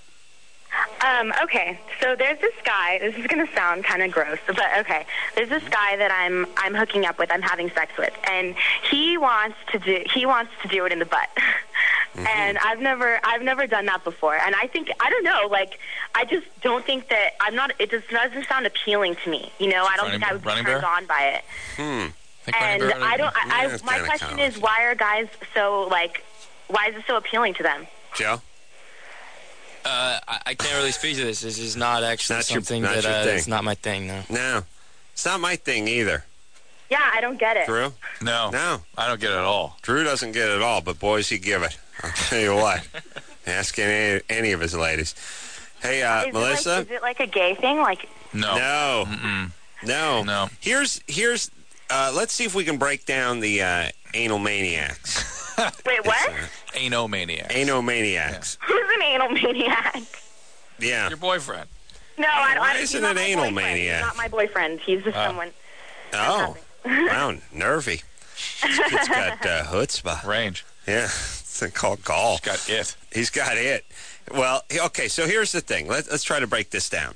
Um, okay, so there's this guy. This is gonna sound kind of gross, but okay. There's this guy that I'm I'm hooking up with. I'm having sex with, and he wants to do he wants to do it in the butt. And I've never I've never done that before. And I think I don't know. Like I just don't think that I'm not. It just doesn't sound appealing to me. You know, I don't Running- think I would be running turned bear? on by it. Hmm. Think And Running Bear- I don't. I, Yeah, I it's my kinda question common. is, why are guys so like? Why is it so appealing to them? Joe? Uh, I, I can't really speak to this. This is not actually Not your- something not that your uh, thing. it's not my thing. No. No. It's not my thing either. Yeah, I don't get it. Drew? No, No. I don't get it at all. Drew doesn't get it at all, but boys, he give it. I'll tell you what. Ask any, any of his ladies. Hey, uh, Is Melissa? It like, is it like a gay thing? Like, No, No. Mm-mm. No. No. Here's, here's, uh, let's see if we can break down the uh, anal maniacs. wait, what? Anomaniac. Anomaniacs. Who's an anal maniac? Yeah. Your boyfriend. No, I don't. Why I don't, isn't he's not an my anal boyfriend. maniac? He's not my boyfriend. He's just Oh. someone. Oh. Wow, nervy. This kid's got uh, chutzpah. Range. Yeah. It's called gall. Got it. He's got it. Well, okay, so here's the thing. Let's, let's try to break this down.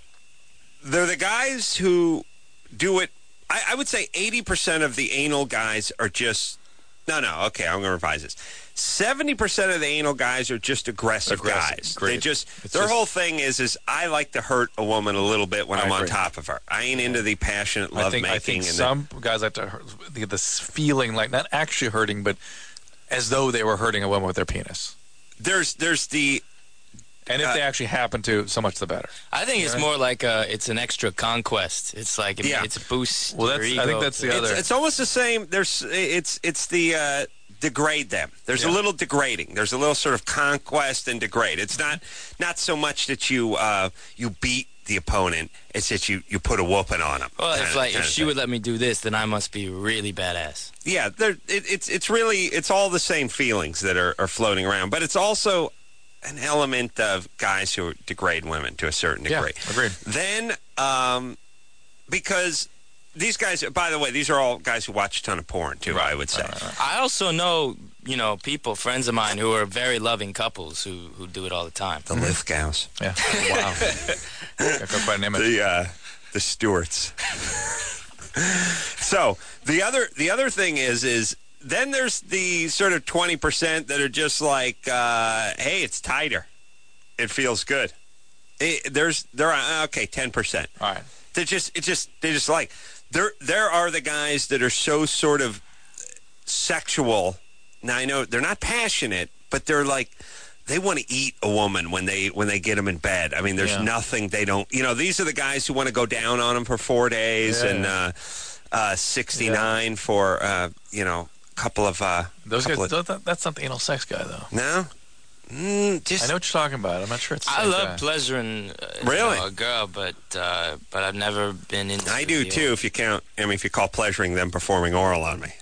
They're the guys who do it. I, I would say eighty percent of the anal guys are just... No, no, okay, I'm going to revise this. seventy percent of the anal guys are just aggressive, Aggressive, guys. great. They just... It's their just- whole thing is, is I like to hurt a woman a little bit when I I'm on agree. top of her. I ain't into the passionate I love think making. I think and the- some guys like to hurt, get this feeling like not actually hurting, but as though they were hurting a woman with their penis. there's, there's the... And if Uh, they actually happen to, so much the better. I think it's Yeah. more like a, it's an extra conquest. It's like Yeah. it's a boost. Well, your that's- ego. I think that's the It's, other. it's almost the same. There's it's it's the uh, degrade them. There's a Yeah. little degrading. There's a little sort of conquest and degrade. It's not not so much that you uh, you beat the opponent. It's that you, you put a whooping on them. Well, if like if she would let me do this, then I must be really badass. Yeah, there. It, it's it's really it's all the same feelings that are, are floating around, but it's also an element of guys who degrade women to a certain Yeah, degree. agreed. Then, um, because these guys, by the way, these are all guys who watch a ton of porn too. I would say. I also know, you know, people, friends of mine who are very loving couples who, who do it all the time. The Lithgows, Yeah. Wow. Got quite an image. the uh, the Stewarts. So the other the other thing is is then there's the sort of twenty percent that are just like, uh, hey, it's tighter, it feels good. It, there's there are okay ten percent. All right. They just it just they just like there there are the guys that are so sort of sexual. Now I know they're not passionate, but they're like they want to eat a woman when they when they get them in bed. I mean, there's Yeah. nothing they don't. You know, these are the guys who want to go down on them for four days Yeah. and uh, uh, sixty-nine for uh, you know a couple of uh, Those couple guys, of, that, that's not the anal sex guy, though. no. Mm, just I know what you're talking about. I'm not sure it's the I same love guy. pleasuring uh, you Really? know, a girl, but uh, but I've never been into I do the, too. If you count, I mean, if you call pleasuring them performing oral on me.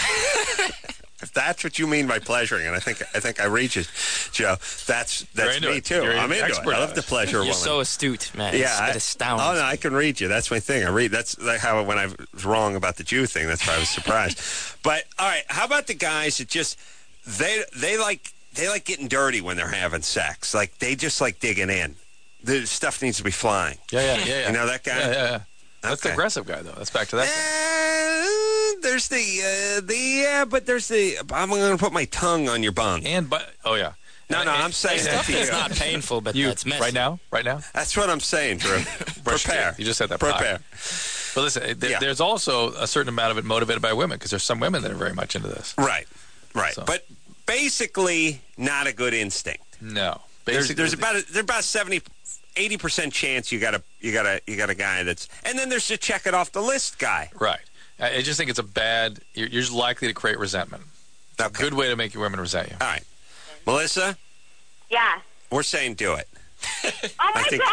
If that's what you mean by pleasuring, and I think I think I reach it, Joe. That's that's into me it. too. You're I'm an into it. expert I on love it. to pleasure a You're woman. so astute, man. yeah, It's, I, it astounds. oh no, I can read you. That's my thing. I read. That's like how when I was wrong about the Jew thing. That's why I was surprised. But all right, how about the guys that just they they like they like getting dirty when they're having sex. Like they just like digging in. The stuff needs to be flying. Yeah, yeah, yeah, yeah. You know that guy? Yeah, yeah, yeah. That's the Okay. aggressive guy, though. That's back to that. Uh, there's the uh, the yeah, but there's the. I'm going to put my tongue on your bung. And but oh yeah. No, no, And- I'm saying and- that Stuff to that's you. not painful, but You that's messy. right now, right now. That's what I'm saying, Drew. Prepare. You just said that. Prepare. But listen, there, Yeah. there's also a certain amount of it motivated by women because there's some women that are very much into this. Right, right. So. But basically, not a good instinct. No, There's, Basically, there's about a, there's about seventy, eighty percent chance you got a you got a you got a guy that's, and then there's the check it off the list guy. right. I I just think it's a bad. You're, you're just likely to create resentment. Okay. Good way to make your women resent you. All right, Melissa, Yeah. we're saying do it. Oh my think-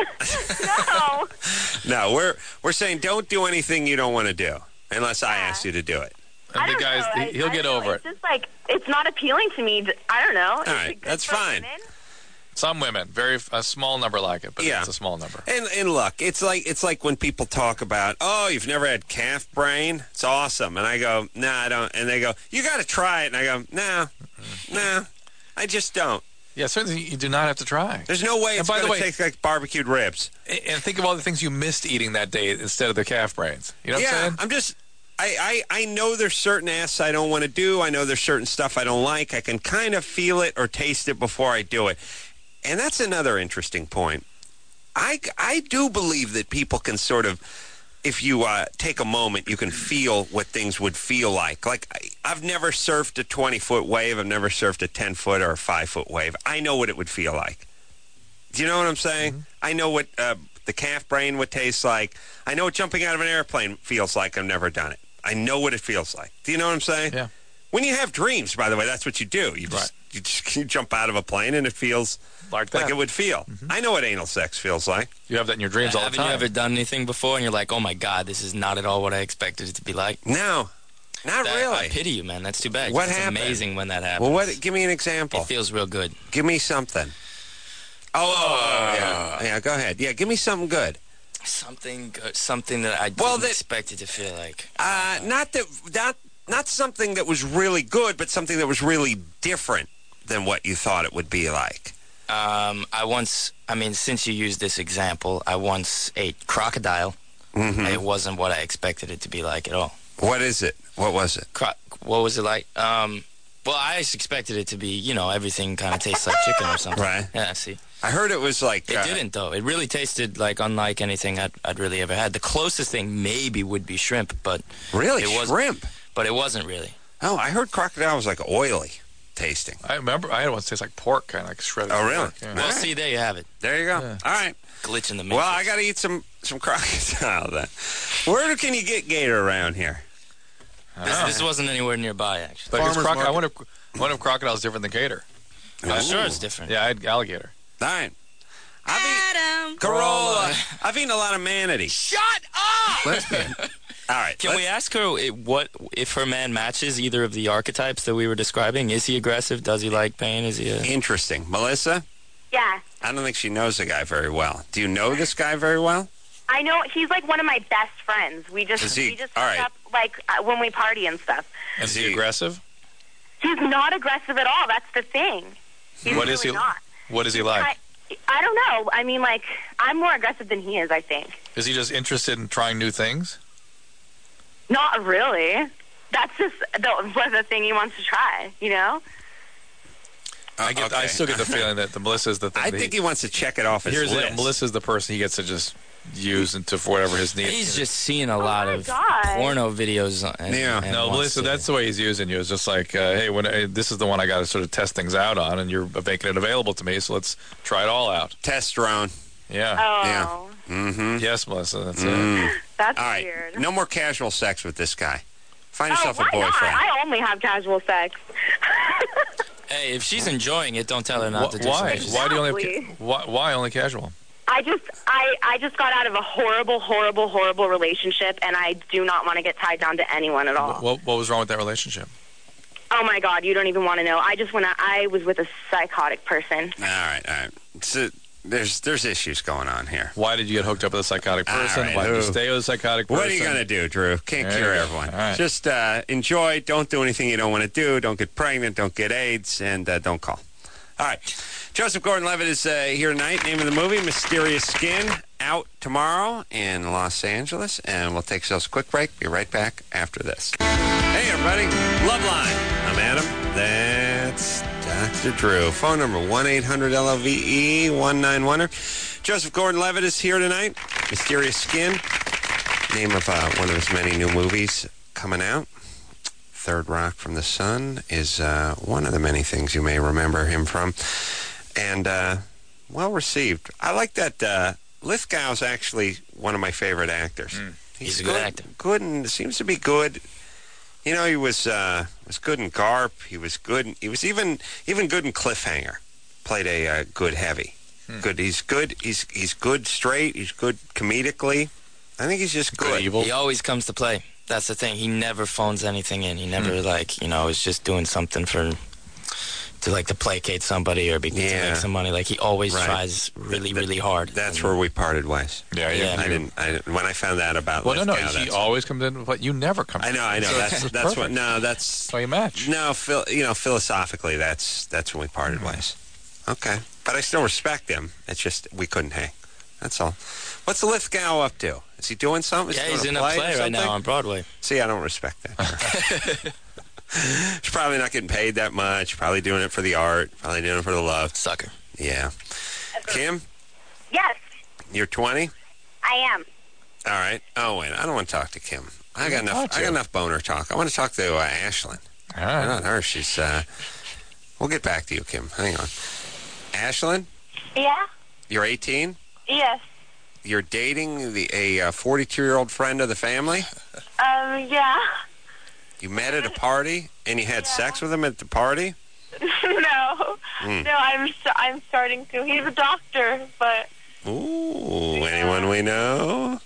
God! No. No, we're we're saying don't do anything you don't want to do unless I ask you to do it. And I the don't guys, know. he- I- he'll I get don't know. over it. It's just like it's not appealing to me. I don't know. Is right, it good that's for fine. women? Some women, very a small number like it, but Yeah. it's a small number. And and look, it's like it's like when people talk about, oh, you've never had calf brain, it's awesome, and I go, nah, I don't, and they go, you got to try it, and I go, no, no, I just don't. Yeah, certainly you do not have to try. There's no way And it's by the going to way- taste like barbecued ribs. And think of all the things you missed eating that day instead of the calf brains. You know what yeah, I'm saying? I'm just. I, I, I know there's certain asks I don't want to do. I know there's certain stuff I don't like. I can kind of feel it or taste it before I do it. And that's another interesting point. I, I do believe that people can sort of, if you uh, take a moment, you can feel what things would feel like. Like, I, I've never surfed a twenty-foot wave. I've never surfed a ten-foot or a five-foot wave. I know what it would feel like. Do you know what I'm saying? Mm-hmm. I know what uh, the calf brain would taste like. I know what jumping out of an airplane feels like. I've never done it. I know what it feels like. Do you know what I'm saying? Yeah. When you have dreams, by the way, that's what you do. You just, Right. you, just you jump out of a plane and it feels Like that. like it would feel. I know what anal sex feels like. You have that in your dreams all the Haven't time. you ever done anything before and you're like, oh my God, this is not at all what I expected it to be like? No, not That- really. I pity you, man. That's too bad. What it's happened? amazing when that happens. Well, what? Give me an example. It feels real good. Give me something. Oh, oh, yeah. Yeah, go ahead. Yeah, give me something good. Something good, something that I didn't Well, that- expect it to feel like. Uh, not that not not something that was really good, but something that was really different than what you thought it would be like. Um, I once, I mean, since you used this example, I once ate crocodile. Mm-hmm. It wasn't what I expected it to be like at all. What is it? What was it? Cro- what was it like? Um, well, I just expected it to be, you know, everything kind of tastes like chicken or something. Right. Yeah, see. I heard it was like It uh, didn't, though. It really tasted like unlike anything I'd, I'd really ever had. The closest thing maybe would be shrimp, but really it was, shrimp. but it wasn't really. Oh, I heard crocodile was like oily tasting. I remember I had one that tastes like pork, kind of like shredded Oh, really? pork. Yeah. Well, All right. see, there you have it. There you go. Yeah. All right. Glitch in the matrix. Well, I got to eat some some crocodile then. Where can you get gator around here? This, this wasn't anywhere nearby, actually. But is Farmer's croc- I market. wonder if, I wonder if crocodile is different than gator. I'm sure Ooh. it's different. Yeah, I had alligator. All right. I've eaten Adam. Corolla. I've eaten a lot of manatee. Shut up! Lesbian. All right. Can let's- we ask her it, what if her man matches either of the archetypes that we were describing? Is he aggressive? Does he like pain? Is he a... Interesting. Melissa? Yeah. I don't think she knows the guy very well. Do you know this guy very well? I know he's like one of my best friends. We just Is he- we just all hook right. up like uh, when we party and stuff. Is Is he he- aggressive? He's not aggressive at all. That's the thing. He's What really is he? not. What is he like? I, I don't know. I mean, like I'm more aggressive than he is. I think. Is he just interested in trying new things? Not really. That's just the, was the thing he wants to try. You know. I get. I okay. still get the feeling that the Melissa's the thing. I that think he, he wants to check it off his here's list. it. Melissa's the person he gets to just use into for whatever his needs. He's just seeing a lot my of God. porno videos. And, Yeah. and No, wants Melissa, to- that's the way he's using you. It's just like, uh, hey, when uh, this is the one I got to sort of test things out on, and you're making it available to me, so let's try it all out. Testosterone. Yeah. Oh, Mm-hmm. Yes, Melissa, that's it. Mm. that's All right. weird. No more casual sex with this guy. Find Oh, yourself why a not? boyfriend. I only have casual sex. Hey, if she's enjoying it, don't tell her not Wh- to do why? something. Why do you only have Exactly. ca- why, why only casual? I just, I, I just got out of a horrible, horrible, horrible relationship, and I do not want to get tied down to anyone at all. What, what was wrong with that relationship? Oh my God, you don't even want to know. I just went. I was with a psychotic person. All right, all right. So there's there's issues going on here. Why did you get hooked up with a psychotic All person? right, Why did you who- stay with a psychotic person? What are you going to do, Drew? Can't There cure you go. everyone. All right. Just uh, enjoy. Don't do anything you don't want to do. Don't get pregnant. Don't get AIDS. And uh, don't call. All right. Joseph Gordon-Levitt is uh, here tonight. Name of the movie, Mysterious Skin, out tomorrow in Los Angeles. And we'll take ourselves a quick break. Be right back after this. Hey, everybody. Loveline. I'm Adam. That's Doctor Drew. Phone number one eight hundred L O V E one nine one zero. Joseph Gordon-Levitt is here tonight. Mysterious Skin. Name of uh, one of his many new movies coming out. Third Rock from the Sun is uh, one of the many things you may remember him from. And uh, well received. I like that uh, Lithgow's actually one of my favorite actors. Mm. He's a good actor. Good and seems to be good. You know, he was uh, was good in Garp. He was good. He was even even good in Cliffhanger. Played a uh, good heavy. Hmm. Good. He's good. He's he's good straight. He's good comedically. I think he's just good. Good evil. He always comes to play. That's the thing. He never phones anything in. He never, like, you know, is just doing something for, to, like, to placate somebody or be, to Yeah. make some money. Like, he always Right. tries really, Th- really hard. That's And where we parted ways. Yeah, yeah. Yeah. I didn't. I didn't- when I found out about Well, no, no. Lithgow, He that's- always comes in, but you never come. I know. I know. So That's it's that's what. perfect. No, that's That's why you match. no. Phil, you know, philosophically, that's that's when we parted ways. Okay, but I still respect him. It's just we couldn't hang. That's all. What's Lithgow up to? Is he doing something? Is yeah, he he's doing in a play, play or right now something? on Broadway. See, I don't respect that. He's probably not getting paid that much. Probably doing it for the art. Probably doing it for the love. Sucker. Yeah. Kim, Yes, you're twenty. I am. All right. Oh wait, I don't want to talk to Kim. I got enough. talk to I got her. enough boner talk. I want to talk to uh, Ashlyn. All right. Not her. She's. Uh, we'll get back to you, Kim. Hang on. Ashlyn, Yeah? you're eighteen. Yes. You're dating the a forty-two-year-old friend of the family. Um, yeah. You met at a party and you had sex with him at the party. no. Mm. No, I'm st- I'm starting to. He's a doctor, but Ooh, anyone we know?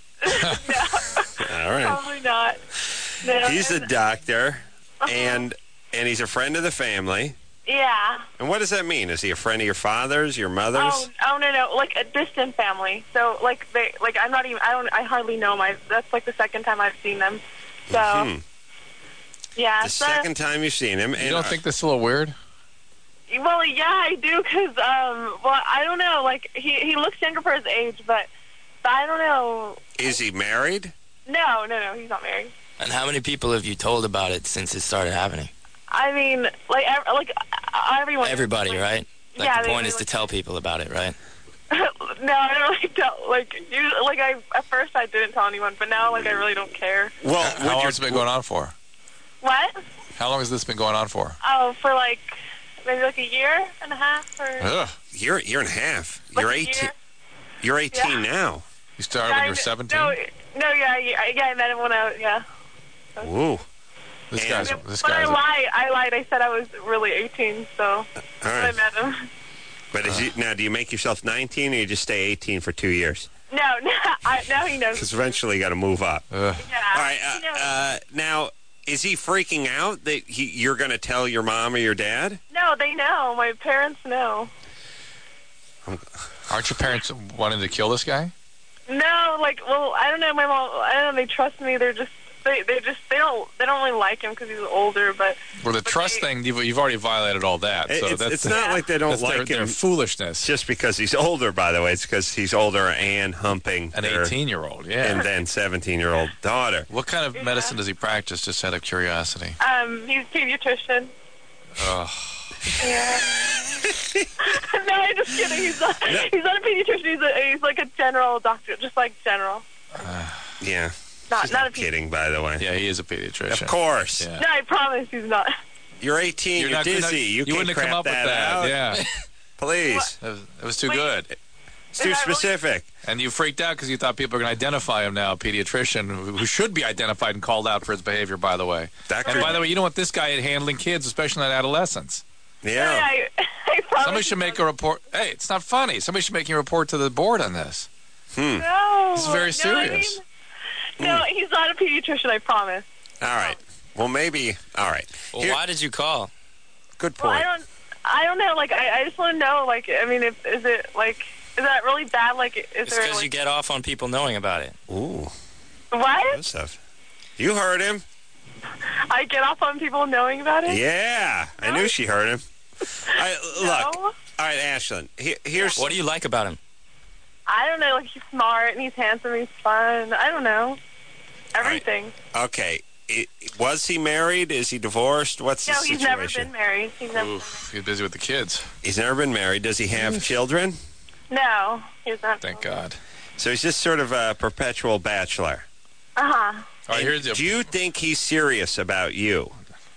All right. probably not. No. He's a and- doctor, Uh-huh. and and he's a friend of the family. Yeah. And what does that mean? Is he a friend of your father's, your mother's? Oh, oh no, no, like a distant family. So, like they, like I'm not even. I don't. I hardly know my. That's like the second time I've seen them. So, Hmm. yeah. The so, second time you've seen him. And You don't think this is a little weird? Well, yeah, I do, cause um, well, I don't know. Like he he looks younger for his age, but, but I don't know. Is he married? No, no, no, he's not married. And how many people have you told about it since it started happening? I mean, like, ev- like uh, everyone. Everybody, like, right? Like, yeah, the they- point they is to like- tell people about it, right? no, I don't really tell. Like, you, like I at first I didn't tell anyone, but now like I really don't care. Well, How would long your- has it been going on for? What? How long has this been going on for? Oh, for like maybe like a year and a half, or Ugh. You're year and a half. like You're a eighteen. year. You're eighteen Yeah. now. You started when you were I- seventeen? No, no, yeah, yeah, yeah, I met him when I, yeah. Ooh. This And- guy's, this But I guy's a, lied. I lied. I said I was really eighteen, so All when I right. met him. But is he, now, do you make yourself nineteen, or you just stay eighteen for two years? No, no, I, now he knows. Because eventually you got to move up. Ugh. Yeah. All right. he knows. Uh, uh, now, is he freaking out that he, you're going to tell your mom or your dad? No, they know. My parents know. Aren't your parents wanting to kill this guy? No, like, well, I don't know. My mom, I don't know. They trust me. They're just, they, they just, they don't, they don't really like him because he's older. But Well, the But trust they- thing, you've, you've already violated all that. It- So it's that's it's not like they don't that's their, like their him foolishness. just because he's older, by the way. It's because he's older and humping An their eighteen-year-old, yeah. and then seventeen-year-old daughter. What kind of Yeah. medicine does he practice, just out of curiosity? um, he's a pediatrician. Ugh. Yeah. No, I'm just kidding. He's not. He's not a pediatrician. He's a, he's like a general doctor, just like general. Uh, yeah. Not She's not, not a pediatrician. kidding, by the way. Yeah, he is a pediatrician. Of course. Yeah. No, I promise he's not. You're eighteen. You're, You're not- dizzy. you're not- you you can't wouldn't have crap come up with that, that, out. yeah. Please. It was, it was too Wait. good. It's too Is that really- specific. And you freaked out because you thought people were going to identify him now, a pediatrician who who should be identified and called out for his behavior, by the way. Doctor. And by the way, you know what this guy is handling kids, especially in adolescence. Yeah. I, I promise Somebody should he's make not. a report. Hey, it's not funny. Somebody should make a report to the board on this. Hmm. No. This is very no, I serious. mean, no, he's not a pediatrician. I promise. All right. Well, maybe. All right. Well, Here- why did you call? Good Well, point. I don't. I don't know. Like, I, I just want to know. Like, I mean, if, is it like, is that really bad? Like, is It's there because like, you get off on people knowing about it. Ooh. what? Good stuff. You heard him. I get off on people knowing about it? Yeah. I knew she heard him. I, look. No. All right, Ashlyn. He, here's. What do you like about him? I don't know. Like, he's smart and he's handsome. He's fun. I don't know. Everything. Okay. It, was he married? Is he divorced? What's No, the he's situation? never been married. He's never. Oof, he's busy with the kids. He's never been married. Does he have children? No, he's not. Thank God. So he's just sort of a perpetual bachelor. Uh huh. All right, here's the, Do you think he's serious about you?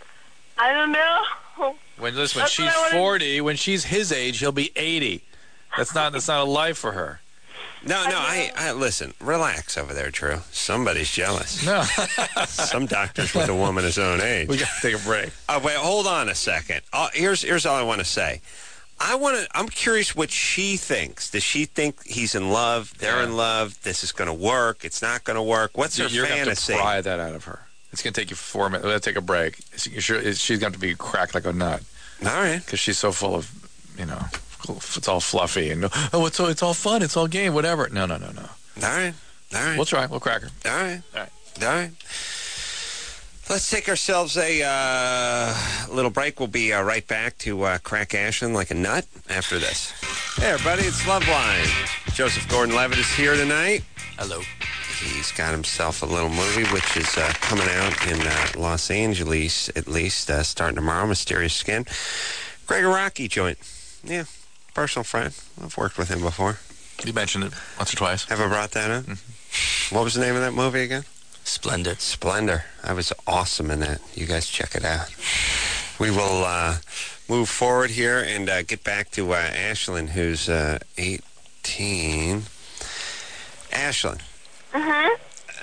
I don't know. when listen, when That's she's what I wanted- forty, when she's his age, he'll be eighty. That's not that's not a life for her. No, no. I, I listen. Relax over there, Drew. Somebody's jealous. No, Some doctor's with a woman his own age. we got to take a break. Uh, wait, hold on a second. Uh, here's here's all I want to say. I want to. I'm curious what she thinks. Does she think he's in love? They're Yeah. in love. This is going to work. It's not going to work. What's her You're going to have to fantasy? pry that out of her. It's going to take you four minutes. Let's take a break. She's going to have to be cracked like a nut All right. because she's so full of, you know, it's all fluffy and oh, it's all, it's all fun, it's all game, whatever. No, no, no, no. All right. All right. We'll try. We'll crack her. all right. All right. All right. Let's take ourselves a uh, little break. We'll be uh, right back to uh, crack Ashlyn like a nut after this. Hey, everybody, it's Loveline. Joseph Gordon-Levitt is here tonight. Hello. He's got himself a little movie, which is uh, coming out in uh, Los Angeles, at least, uh, starting tomorrow, Mysterious Skin. Greg Araki joint. Yeah, personal friend. I've worked with him before. You mentioned it once or twice. Have I brought that up? Mm-hmm. What was the name of that movie again? Splendor. Splendor. I was awesome in that. You guys check it out. We will uh, move forward here and uh, get back to uh, Ashlyn, who's uh, eighteen. Ashlyn. Mhm.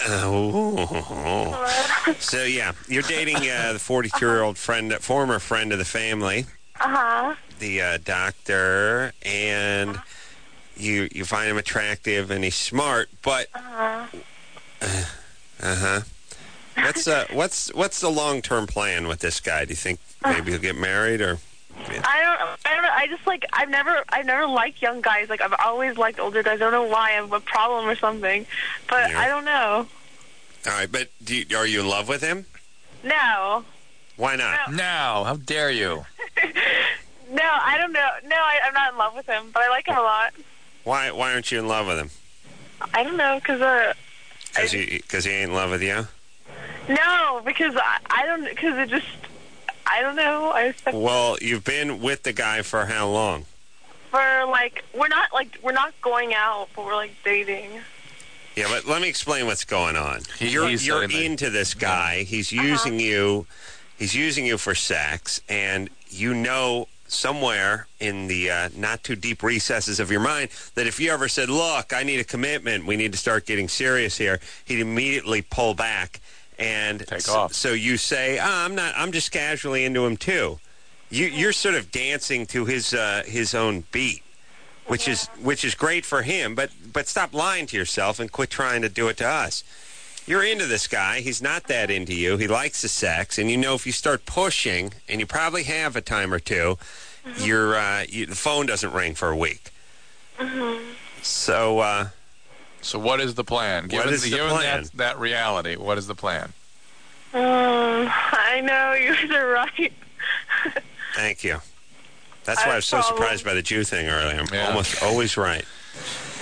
Oh. So, yeah, you're dating uh, the forty-two-year-old friend, former friend of the family, Uh huh. the uh, doctor, and you you find him attractive and he's smart, but Uh-huh. uh huh. What's uh what's what's the long term plan with this guy? Do you think maybe he'll get married or? I don't. I don't know. I just like. I've never. I've never liked young guys. Like I've always liked older guys. I don't know why. I have a problem or something. But Yeah. I don't know. All right, but do you, are you in love with him? No. Why not? Now, how dare you? No. I don't know. No. I, I'm not in love with him. But I like him a lot. Why why aren't you in love with him? I don't know. Cause uh. Because he because he ain't in love with you? No. Because I. I don't. Because it just. I don't know. I expect Well, you've been with the guy for how long? for like we're not like we're not going out, but we're like dating. Yeah, but let me explain what's going on. He- you're he's you're saying that- into this guy. He's using you. He's using you for sex, and you know somewhere in the uh, not too deep recesses of your mind that if you ever said, "Look, I need a commitment. We need to start getting serious here," he'd immediately pull back and Take so, off. So you say, oh, "I'm not. I'm just casually into him too." You, you're sort of dancing to his uh, his own beat, which is which is great for him. But but stop lying to yourself and quit trying to do it to us. You're into this guy. He's not that into you. He likes the sex, and you know if you start pushing, and you probably have a time or two, Mm-hmm. you're uh, you, the phone doesn't ring for a week. Mm-hmm. So uh, So what is the plan? What Given, is the given plan? That, that reality, what is the plan? Um, I know you guys are right. thank you. That's I why I have was so problems. surprised by the Jew thing earlier. I'm Yeah. almost always right.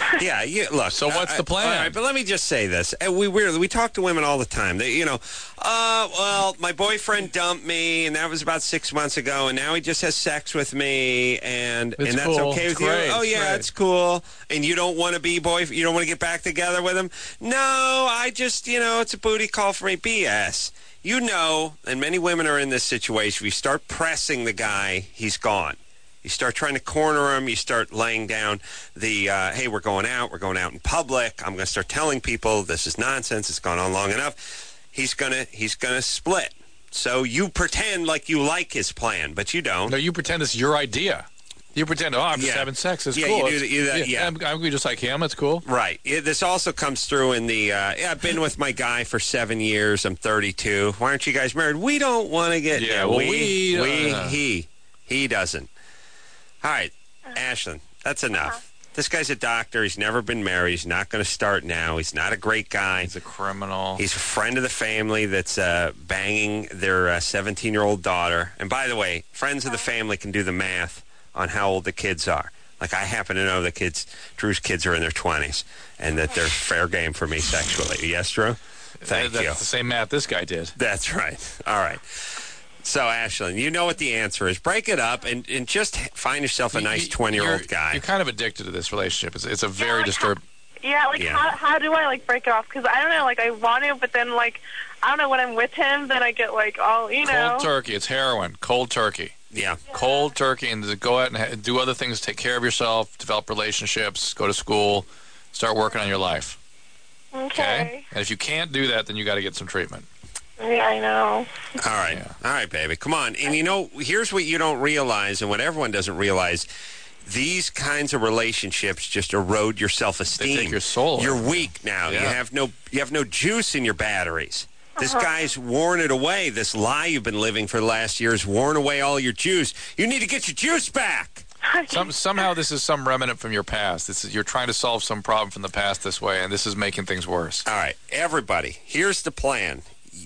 Yeah, you, look. So what's uh, the plan? All right, but let me just say this. Uh, We we we talk to women all the time. They, you know, uh, well, my boyfriend dumped me, and that was about six months ago, and now he just has sex with me, and It's and that's cool. okay with It's great. you. Oh It's yeah, great. it's cool. And you don't want to be boy. You don't want to get back together with him. No, I just, you know, it's a booty call for me. B S. You know, and many women are in this situation. If you start pressing the guy, he's gone. You start trying to corner him. You start laying down the, uh, hey, we're going out. We're going out in public. I'm going to start telling people this is nonsense. It's gone on long enough. He's going to he's gonna split. So you pretend like you like his plan, but you don't. No, you pretend it's your idea. You pretend, oh, I'm just Yeah. having sex. It's Yeah, cool. you do It's- that- you do that, yeah. I'm, I'm gonna be just like him. It's cool. Right. It, this also comes through in the, uh, yeah, I've been with my guy for seven years. I'm thirty-two. Why aren't you guys married? We don't want to get, Yeah, well, we, we, we, uh, he, he doesn't. All right, Ashlyn, that's enough. This guy's a doctor. He's never been married. He's not going to start now. He's not a great guy. He's a criminal. He's a friend of the family that's uh, banging their uh, seventeen-year-old daughter. And by the way, friends of the family can do the math on how old the kids are. Like, I happen to know the kids, Drew's kids are in their twenties, and that they're fair game for me sexually. Yes, Drew? Thank That's you. the same math this guy did. That's right. All right. So, Ashlyn, you know what the answer is. Break it up and, and just find yourself a nice You- twenty-year-old you're- guy. You're kind of addicted to this relationship. It's, it's a very like, disturbing. Yeah, like Yeah. how how do I like break it off? Because I don't know, like I want to, but then like I don't know, when I'm with him, then I get like all you know. Cold turkey. It's heroin. Cold turkey. Yeah. Cold turkey, and to go out and ha- do other things, take care of yourself, develop relationships, go to school, start working on your life. Okay. Okay? And if you can't do that, then you got to get some treatment. Yeah, I know. All right. All right, baby. Come on. And you know, here's what you don't realize and what everyone doesn't realize. These kinds of relationships just erode your self-esteem. They take your soul You're away. weak now. You Yeah. have no you have no juice in your batteries. This guy's worn it away. This lie you've been living for the last year has worn away all your juice. You need to get your juice back. Some, somehow this is some remnant from your past. This is, you're trying to solve some problem from the past this way, and this is making things worse. All right, everybody, here's the plan.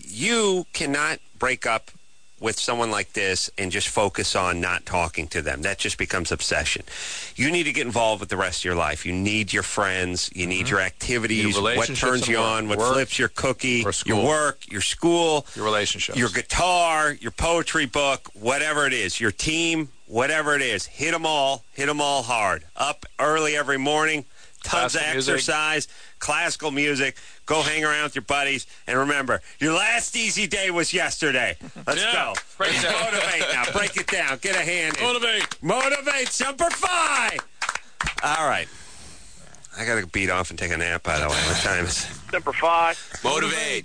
You cannot break up with someone like this and just focus on not talking to them. That just becomes obsession. You need to get involved with the rest of your life. You need your friends. You need your activities. You need What relationships turns and you work. on, what Work flips your cookie, or school. your work, your school, Your relationships. your guitar, your poetry book, whatever it is, your team, whatever it is. Hit them all. Hit them all hard. Up early every morning. Tons of Classical music. exercise, classical music. Go hang around with your buddies. And remember, your last easy day was yesterday. Let's Yeah. go. Break it down. Motivate now. Break it down. Get a hand in. Motivate. Motivate. Semper Fi. All right. I got to beat off and take a nap, by the way. What time is it? Semper Fi. Motivate.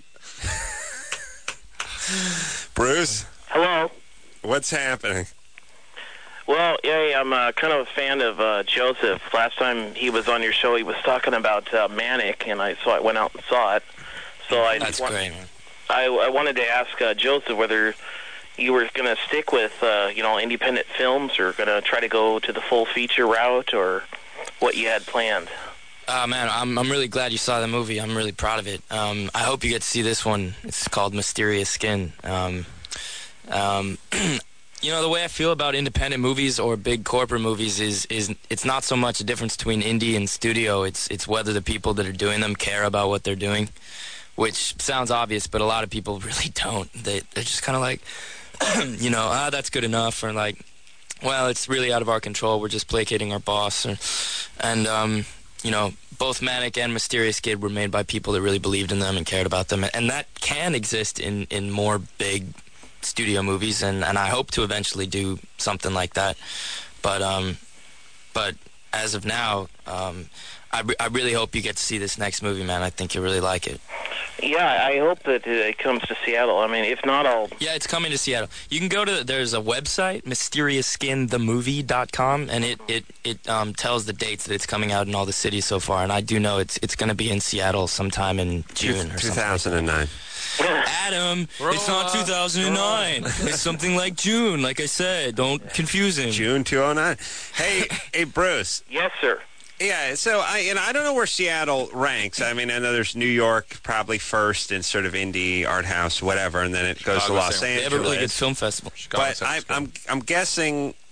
Bruce, Hello. what's happening? Well, yeah, I'm uh, kind of a fan of uh, Joseph. Last time he was on your show, he was talking about uh, Manic, and I so I went out and saw it. So I That's just want, great, man. I, I wanted to ask uh, Joseph whether you were going to stick with uh, you know independent films, or going to try to go to the full feature route, or what you had planned. Uh, man, I'm I'm really glad you saw the movie. I'm really proud of it. Um, I hope you get to see this one. It's called Mysterious Skin. Um, um, you know, the way I feel about independent movies or big corporate movies is is it's not so much a difference between indie and studio. It's it's whether the people that are doing them care about what they're doing, which sounds obvious, but a lot of people really don't. They they're just kind of like, you know, ah, that's good enough, or like, well, it's really out of our control. We're just placating our boss, or, and um. You know, both Manic and Mysterious Kid were made by people that really believed in them and cared about them. And that can exist in, in more big studio movies, and, and I hope to eventually do something like that. But um, but as of now, um, I, re- I really hope you get to see this next movie, man. I think you'll really like it. Yeah, I hope that it comes to Seattle. I mean, if not, I'll... Yeah, it's coming to Seattle. You can go to, there's a website, mysterious skin the movie dot com, and it, it, it um, tells the dates that it's coming out in all the cities so far, and I do know it's it's going to be in Seattle sometime in June or two something. thousand nine. Adam, it's not two thousand nine. It's something like June, like I said. Don't confuse him. June two oh nine. Hey, hey, Bruce. Yes, sir. Yeah, so I and I don't know where Seattle ranks. I mean, I know there's New York probably first in sort of indie, art house, whatever, and then it goes Chicago, to Los same. They Angeles. have a really good film festival. Chicago But I, Central. I'm I'm guessing.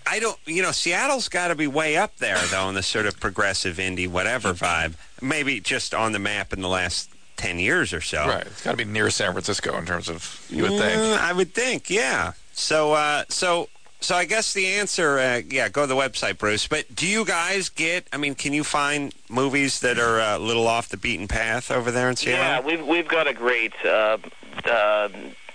I don't, you know, Seattle's got to be way up there, though, in the sort of progressive indie whatever vibe. Maybe just on the map in the last ten years or so. Right. It's got to be near San Francisco in terms of, you would Mm, think. I would think, yeah. So, uh, so, so I guess the answer, uh, yeah, go to the website, Bruce. But do you guys get, I mean, can you find movies that are uh, a little off the beaten path over there in Seattle? Yeah, we've we've got a great uh, uh,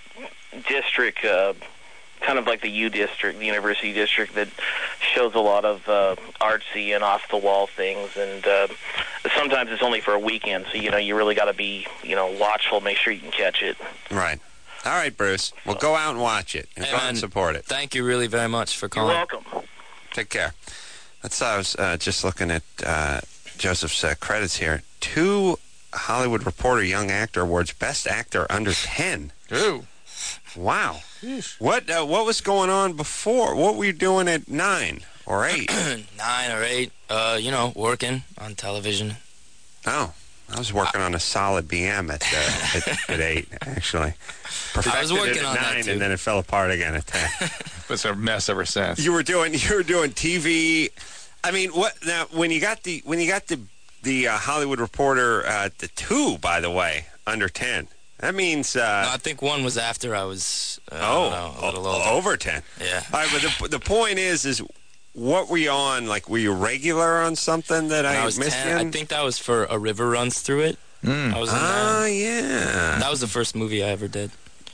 district, uh, kind of like the U district, the University district, that shows a lot of uh, artsy and off-the-wall things. And uh, sometimes it's only for a weekend, so you know you really got to be you know watchful, make sure you can catch it. Right. All right, Bruce. Well, go out and watch it and Hey, go out man, and support it. Thank you really very much for You're calling. welcome. Take care. That's I was uh, just looking at uh, Joseph's uh, credits here. Two Hollywood Reporter Young Actor Awards, Best Actor Under ten. Ooh. Wow. What uh, what was going on before? What were you doing at nine or eight? Nine or eight, uh, you know, working on television. Oh, I was working on a solid B M at uh, at, at eight, actually. Perfected I was working it at on that, nine, too. and then it fell apart again at ten. It's a mess ever since. You were doing you were doing T V. I mean, what now? When you got the when you got the the uh, Hollywood Reporter uh, the two, by the way, under ten. That means uh, No, I think one was after I was, uh, oh, I don't know, a little o- older. over ten. Yeah. All right, but the the point is is what were you on? Like, were you regular on something that When I, I was missed ten, you in? I think that was for A River Runs Through It. Mm. I was in Ah, that. yeah. That was the first movie I ever did.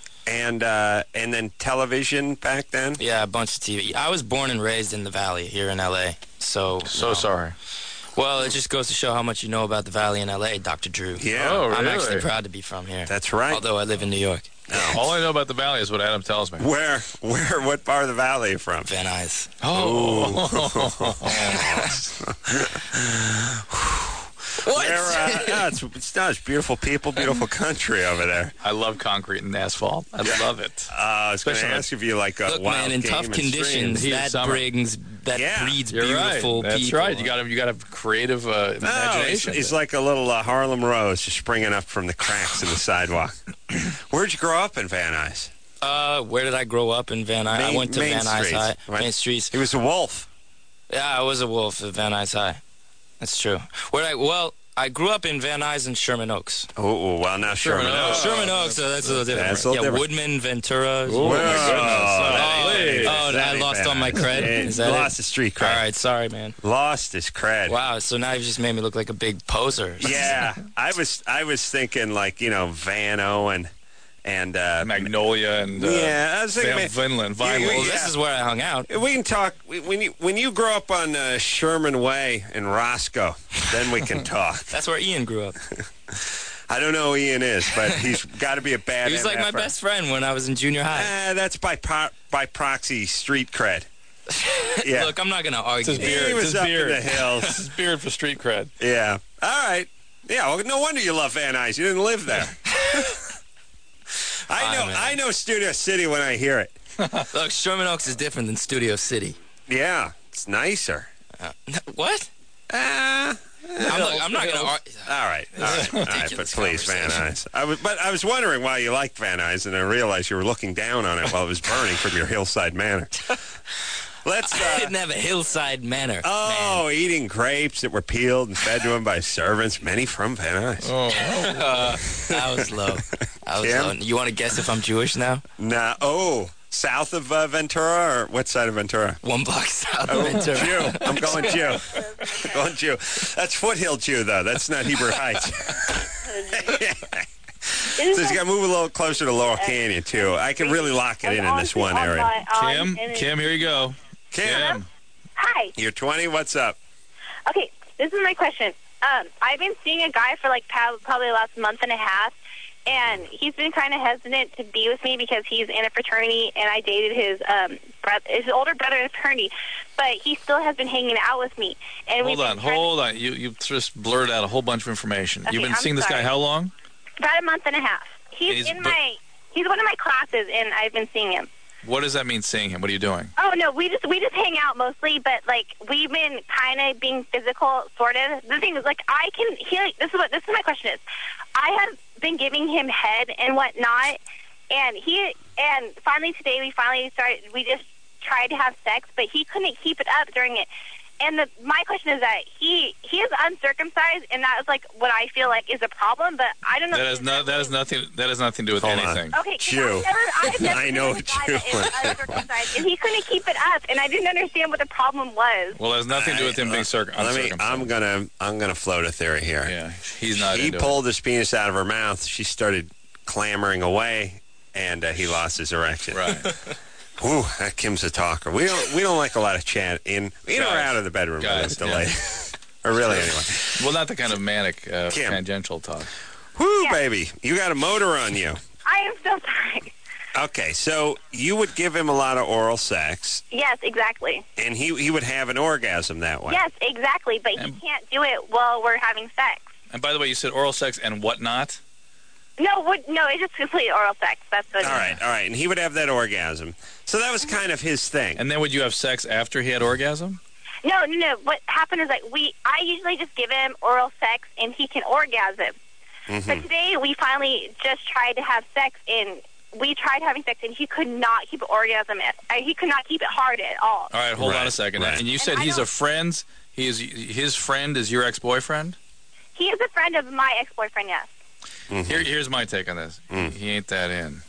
And uh, and then television back then. Yeah, a bunch of T V. I was born and raised in the Valley here in L A. So, So you know, sorry. Well, it just goes to show how much you know about the Valley in L A, Doctor Drew. Yeah. Oh, I'm really? actually proud to be from here. That's right. Although I live in New York. All I know about the Valley is what Adam tells me. Where where what part of the valley are you from? Van Nuys. Oh. What? Where, uh, no, it's, it's not. It's beautiful people, beautiful country over there. I love concrete and asphalt. I love it. Uh, I was going to Especially- ask if you like uh, Look, wild man, in game tough and conditions, streams. Heat of that summer. brings, that Yeah, breeds You're beautiful right. That's people. right. You got to you got to have creative uh, No, it's, imagination. it's like a little uh, Harlem Rose just springing up from the cracks in the sidewalk. Where'd you grow up in Van Nuys? Uh, where did I grow up in Van Nuys? I Main- went to Main Van Nuys Streets, High. right? Main Streets. He was a wolf. Yeah, I was a wolf at Van Nuys High. That's true. Where I well, I grew up in Van Nuys and Sherman Oaks. Oh, well, now Sherman, Sherman Oaks. Oaks. Sherman Oaks, so that's a little different. That's a little yeah, different. Woodman, Ventura. Oh, my Well, goodness. that Oh, ain't- oh, that I ain't lost Van all my Nuys. cred? Yeah, Is that lost it? the street cred. All right, sorry, man. Lost his cred. Wow, so now you just made me look like a big poser. Yeah, I was I was thinking like, you know, Vano and and uh, Magnolia and uh, yeah, I was thinking, Van man, Vinland, you- Vineland. Well, yeah. this is where I hung out. we can talk when you when you grow up on uh, Sherman Way in Roscoe. Then we can talk. That's where Ian grew up. I don't know who Ian is, but he's got to be a bad. He was like my M F R. best friend when I was in junior high. Uh, that's by po- by proxy street cred. Yeah, Look, I'm not going to argue. It's his he beard. was It's his up beard. in the hills. His beard for street cred. Yeah. All right. Yeah. Well, no wonder you love Van Nuys. You didn't live there. I Fine, know. man. I know Studio City when I hear it. Look, Sherman Oaks is different than Studio City. Yeah, it's nicer. Uh, what? Uh, I'm, look, I'm not going to argue. all right. All right. All right. But Ridiculous please, Van conversation. Nuys. I was, but I was wondering why you liked Van Nuys, and I realized you were looking down on it while it was burning from your hillside manor. Let's. I Uh, didn't have a hillside manor. oh, eating grapes that were peeled and fed to him by servants, many from Van Nuys. Oh, Uh, that was low. That was Kim? low. You want to guess if I'm Jewish now? Nah. Oh, south of uh, Ventura, or what side of Ventura? One block south Oh, of Ventura. Jew. I'm going Jew. I'm going Jew. That's Foothill Jew, though. That's not Hebrew Heights. So you got to move a little closer to Laurel Canyon, too. I can really lock it in in this one area. Kim, Kim, here you go. Kim, Kim. Hi. you're twenty. What's up? Okay, this is my question. Um, I've been seeing a guy for like pa- probably the last month and a half, and he's been kind of hesitant to be with me because he's in a fraternity, and I dated his um, brother, his older brother in a fraternity, but he still has been hanging out with me. And we've Hold been on, trying- hold on. You you just blurted out a whole bunch of information. Okay, You've been I'm seeing this guy sorry. how long? About a month and a half. He's, He's in bu- my. He's one of my classes, and I've been seeing him. What does that mean, seeing him? What are you doing? Oh no, we just we just hang out mostly, but like we've been kind of being physical, sort of. The thing is, like I can. He, this is what this is my question is. I have been giving him head and whatnot, and he and finally today we finally started. We just tried to have sex, but he couldn't keep it up during it. And the, my question is that he he is uncircumcised, and that is like what I feel like is a problem. But I don't know. That has no. That has nothing. That has nothing to do with Hold on. anything. Okay, 'cause Jew. I've never, I've never I know been with a guy that Jew. is uncircumcised, and he couldn't keep it up, and I didn't understand what the problem was. Well, it has nothing to do with him being circ- Let me. uncircumcised. I'm gonna. I'm gonna float a theory here. Yeah, he's not. He into pulled his penis out of her mouth. She started clamoring away, and uh, he lost his erection. it. Right. Whew, that Kim's a talker. We don't. We don't like a lot of chat in in or Guys. out of the bedroom. Guys, With the yeah. lady. Or really, anyway. Well, not the kind of manic, uh, Kim. tangential talk. Whoo, Yeah. baby, you got a motor on you. I am so sorry. Okay, so you would give him a lot of oral sex, Yes, exactly. and he he would have an orgasm that way. Yes, exactly. But he And- can't do it while we're having sex. And by the way, you said oral sex and whatnot. No, what, no, it's just complete oral sex. That's what. All right, all right, and he would have that orgasm. So that was kind of his thing. And then would you have sex after he had orgasm? No, no, no. What happened is like we. I usually just give him oral sex, and he can orgasm. Mm-hmm. But today we finally just tried to have sex, and we tried having sex, and he could not keep an orgasm. Uh, he could not keep it hard at all. All right, hold Right, on a second. right. And you said I he's a don't- friend. He is his friend is your ex-boyfriend. He is a friend of my ex-boyfriend. Yes. Here, here's my take on this. Mm. He ain't that in.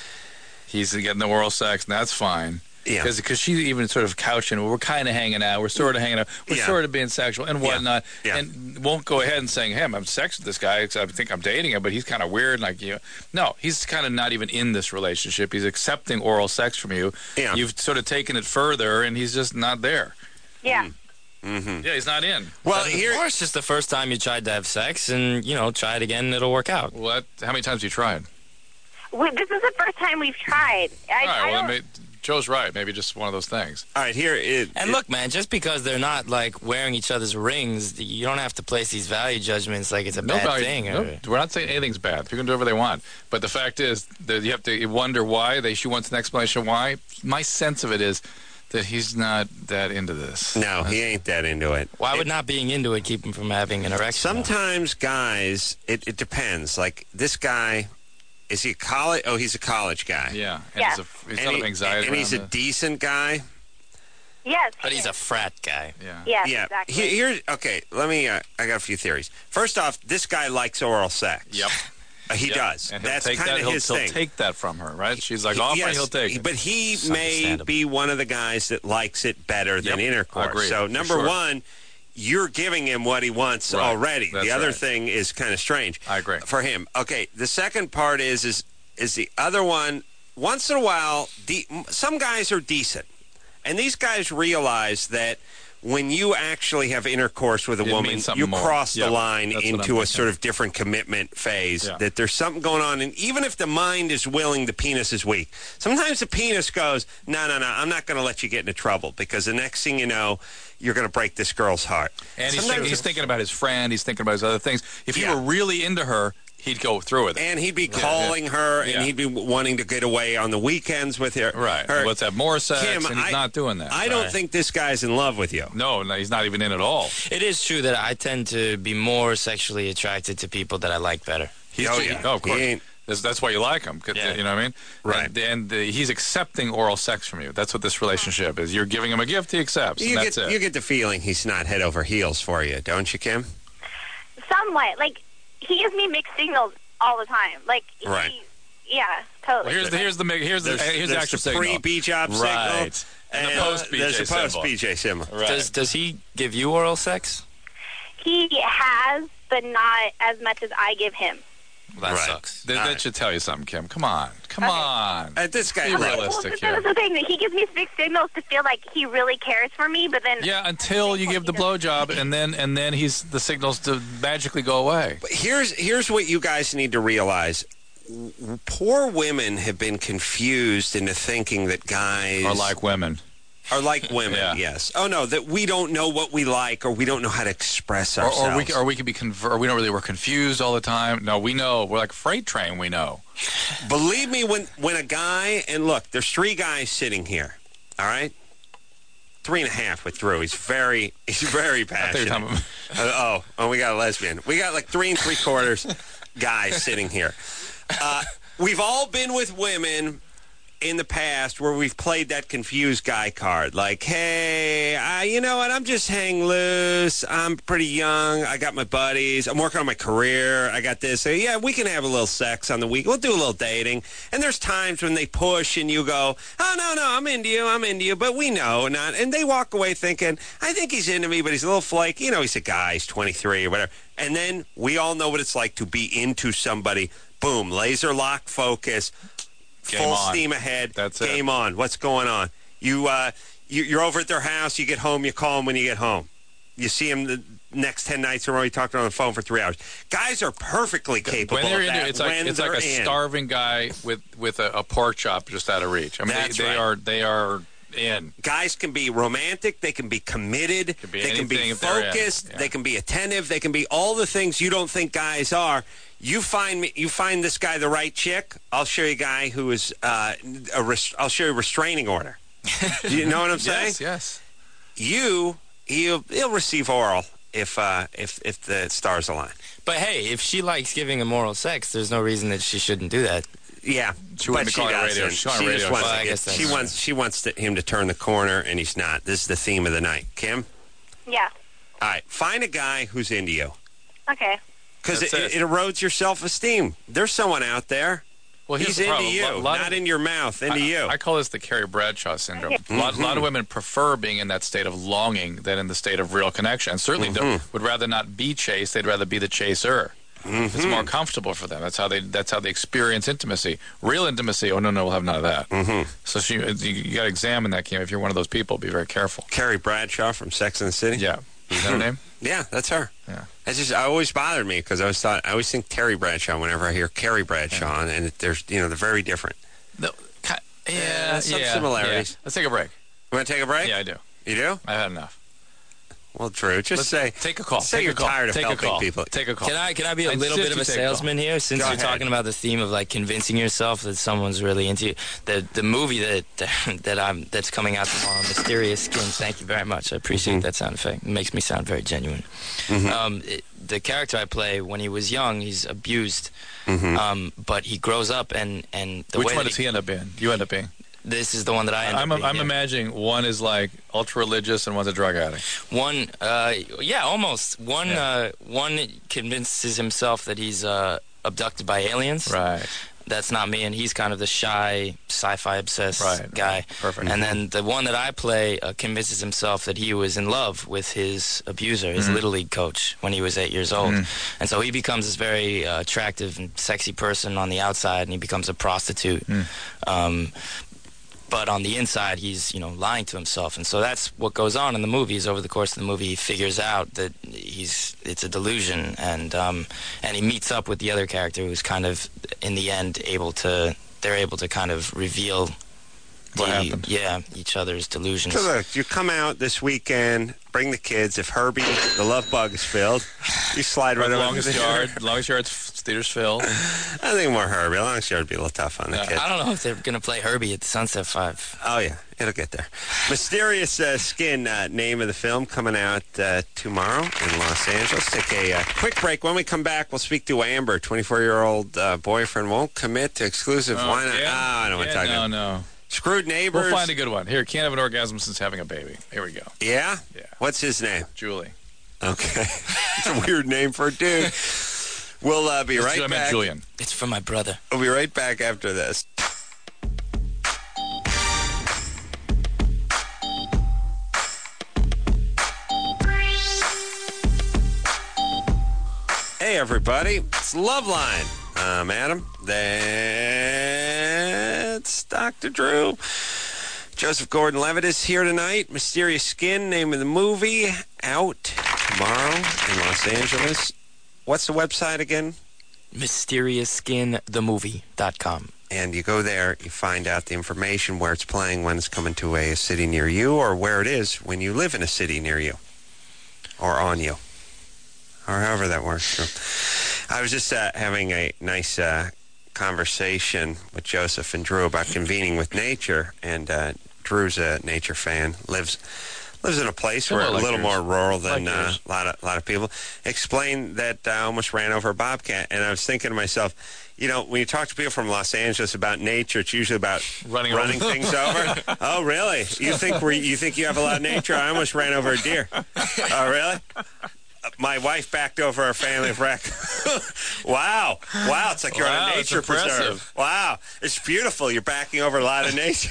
He's getting the oral sex, and that's fine. Yeah. Because she's even sort of couching, well, we're kind of hanging out, we're sort of hanging out, we're Yeah. sort of being sexual and Yeah. whatnot, Yeah. and won't go ahead and saying, hey, I'm having sex with this guy, 'cause I think I'm dating him, but he's kind of weird, and like, you know. No, he's kind of not even in this relationship. He's accepting oral sex from you. Yeah. You've sort of taken it further, and he's just not there. Yeah. Mm-hmm. Yeah, he's not in. Well, Of here, course, just the first time you tried to have sex, and you know, try it again, and it'll work out. Well, that, how many times have you tried? We, this is the first time we've tried. I, All right, I well, don't, may, Joe's right. Maybe just one of those things. all right, here. It, And it- look, man, just because they're not like wearing each other's rings, you don't have to place these value judgments like it's a No bad value- thing. no, Or, we're not saying anything's bad. People can do whatever they want. But the fact is that you have to wonder why. They, she wants an explanation why. My sense of it is that he's not that into this. no, he ain't that into it. why It- would not being into it keep him from having an erection? Sometimes guys, it, it depends. Like this guy, is he a college? Oh, he's a college guy. Yeah. And Yeah. he's, a, he's And, got he- anxiety and he's a around it. decent guy. yes. But he's a frat guy. Yeah. Yes, Yeah. exactly. He- Here, okay. Let me. Uh, I got a few theories. First off, this guy likes oral sex. Yep. Uh, he Yep. does. And he'll That's take kind that, of he'll, his he'll thing. take that from her, right? She's like, He- offering, yes, he'll take it. But he It's may understandable. be one of the guys that likes it better than Yep, intercourse. I agree, So for number sure. one, you're giving him what he wants Right, already. that's The other right. thing is kind of strange. I agree. For him. Okay. The second part is is is the other one. Once in a while, de- some guys are decent, and these guys realize that when you actually have intercourse with a It woman, means something you more. cross the Yep, line that's what I'm into a thinking. sort of different commitment phase. Yeah. That there's something going on, and even if the mind is willing, the penis is weak. Sometimes the penis goes, no, no, no, I'm not going to let you get into trouble, because the next thing you know, you're going to break this girl's heart. And he's, Sometimes thinking, he's thinking about his friend. He's thinking about his other things. If he Yeah. were really into her, he'd go through with it. And he'd be Yeah, calling yeah. her, and Yeah. he'd be wanting to get away on the weekends with her. Right. her. Let's have more sex, Kim, and he's I- not doing that. I don't Right. think this guy's in love with you. No, no, he's not even in at all. It is true that I tend to be more sexually attracted to people that I like better. He's Oh, ju- yeah. oh, of course. He ain't- That's, that's why you like him. 'Cause, Yeah. You know what I mean? Right. And, and uh, he's accepting oral sex from you. That's what this relationship is. You're giving him a gift, he accepts. You and get that's it. you get the feeling he's not head over heels for you, don't you, Kim? Somewhat. Like, he gives me mixed signals all the time. Like, he, Right. yeah, totally. Well, here's the here's the mig- here's the There's, here's the there's actual the signal. pre-B job Right. signal, And the uh, post-B J there's a symbol. post-B J symbol. Right. Does does he give you oral sex? He has, but not as much as I give him. That Right. sucks. That, All that right. should tell you something, Kim. Come on, come Okay. on. Uh, this guy, Be look, realistic well, here. that's the thing. That he gives me mixed signals to feel like he really cares for me, but then Yeah, until you give the blowjob, and then and then he's the signals to magically go away. But here's here's what you guys need to realize. W- Poor women have been confused into thinking that guys Or like women. are like women. Yeah. Yes. Oh no, that we don't know what we like, or we don't know how to express Or, ourselves. or we or we could be conver- we don't really we're confused all the time. No, we know. We're like a freight train. We know. Believe me, when when a guy, and look, there's three guys sitting here. All right, three and a half with Drew. He's very he's very I thought you passionate. were talking about- Uh, oh, oh, we got a lesbian. We got like three and three quarters guys sitting here. Uh, we've all been with women in the past where we've played that confused guy card. Like, hey, I, you know what? I'm just hang loose. I'm pretty young. I got my buddies. I'm working on my career. I got this. So, yeah, we can have a little sex on the week. We'll do a little dating. And there's times when they push and you go, oh, no, no, I'm into you. I'm into you. But we know not. And they walk away thinking, I think he's into me, but he's a little flaky. You know, he's a guy. He's twenty-three or whatever. And then we all know what it's like to be into somebody. Boom, laser lock focus. Game Full on. steam ahead. That's it. Game on. What's going on? You, uh, you, you're over at their house. You get home. You call them when you get home. You see them the next ten nights in a row. You talk to them on the phone for three hours. Guys are perfectly capable When they're of into that it's like when it's like they're a in. starving guy with with a, a pork chop just out of reach. I mean, That's they, they right. are they are in. Guys can be romantic. They can be committed. Could be they can be anything if they're in. focused. Yeah. They can be attentive. They can be all the things you don't think guys are. You find me. You find this guy the right chick. I'll show you a guy who is uh, a. Rest, I'll show you a restraining order. You know what I'm saying? Yes, yes. You he'll he'll receive oral if uh, if if the stars align. But hey, if she likes giving him oral sex, there's no reason that she shouldn't do that. Yeah, She wouldn't but be calling it radio. doesn't. She's on She radio. just wants Well, to I get- guess that's she right. wants she wants to, him to turn the corner, and he's not. This is the theme of the night. Kim, Yeah. all right, find a guy who's into you Okay. because it, That's it. it. it erodes your self-esteem. There's someone out there. Well, here's He's the into problem. you, Lo- lot not of- in your mouth. Into I, you. I call this the Carrie Bradshaw syndrome. Okay. A lot, Mm-hmm. lot of women prefer being in that state of longing than in the state of real connection. And certainly Mm-hmm. don't, would rather not be chased. They'd rather be the chaser. Mm-hmm. It's more comfortable for them. That's how they. That's how they experience intimacy. Real intimacy. Oh no, no, we'll have none of that. Mm-hmm. So she, you, you got to examine that, Kim. If you're one of those people, be very careful. Carrie Bradshaw from Sex and the City. Yeah, is that her name? Yeah, that's her. Yeah. That's just. I always bothered me because I always thought I always think Terry Bradshaw whenever I hear Carrie Bradshaw, and it, there's you know they're very different. No, ki- Yeah, yeah, some yeah, similarities. yeah. Let's take a break. You want to take a break? Yeah, I do. You do? I've had enough. Well, Drew, just Let's say take a call. Say take you're a call. tired of take helping a call. people. Take a call. Can I can I be a I little insist bit of you a take a call. salesman here? Since Go you're ahead. talking about the theme of like convincing yourself that someone's really into you. The the movie that that I'm that's coming out tomorrow, Mysterious Skin. Thank you very much. I appreciate Mm-hmm. that sound effect. It makes me sound very genuine. Um, it, the character I play when he was young, he's abused, Mm-hmm. um, but he grows up and and the Which way one that does he end up being? You end up being? This is the one that I end I'm, up being, I'm yeah. imagining one is like ultra religious and one's a drug addict. One, uh, yeah, almost. One, Yeah. uh, one convinces himself that he's uh, abducted by aliens. Right. That's not me, and he's kind of the shy, sci-fi obsessed Right. guy. Perfect. And then the one that I play uh, convinces himself that he was in love with his abuser, his little league coach, when he was eight years old. And so he becomes this very uh, attractive and sexy person on the outside, and he becomes a prostitute. Um, but on the inside, he's, you know, lying to himself. And so that's what goes on in the movies. Over the course of the movie, he figures out that he's it's a delusion, and um, and he meets up with the other character who's kind of, in the end, able to, they're able to kind of reveal What the, happened? yeah, each other's delusions. So look, you come out this weekend, bring the kids. If Herbie, the love bug, is filled, you slide right over longest the yard, longest yard's theater's filled. I think more Herbie. Longest yard would be a little tough on the Yeah. kids. I don't know if they're going to play Herbie at Sunset Five. Oh, yeah. It'll get there. Mysterious uh, Skin, uh, name of the film, coming out uh, tomorrow in Los Angeles. Take a uh, quick break. When we come back, we'll speak to Amber. twenty-four-year-old uh, boyfriend won't commit to exclusive. Oh, Why not? yeah? Ah, I don't want to Yeah, talk No, about no. Screwed Neighbors. We'll find a good one. Here, can't have an orgasm since having a baby. Here we go. Yeah? Yeah. What's his name? Julie. Okay. It's a weird name for a dude. We'll uh, be right I meant back. Julian. It's for my brother. We'll be right back after this. Hey, everybody. It's Loveline. I'm Adam. That's Doctor Drew. Joseph Gordon-Levitt is here tonight. Mysterious Skin, name of the movie, out tomorrow in Los Angeles. What's the website again? Mysterious Skin The Movie dot com. And you go there, you find out the information, where it's playing, when it's coming to a, city near you, or where it is when you live in a city near you, or on you, or however that works. So, I was just uh, having a nice uh, conversation with Joseph and Drew about convening with nature, and uh, Drew's a nature fan, lives lives in a place Similar where a like little yours. more rural than Like uh, yours. a lot of a lot of people. Explained that I almost ran over a bobcat, and I was thinking to myself, you know, when you talk to people from Los Angeles about nature, it's usually about Running running over. things over. Oh, really? You think we you think you have a lot of nature? I almost ran over a deer. Oh, really? My wife backed over a family of raccoons. Wow. Wow, it's like you're Wow, on a it's nature preserve. impressive. Wow. It's beautiful. You're backing over a lot of nature.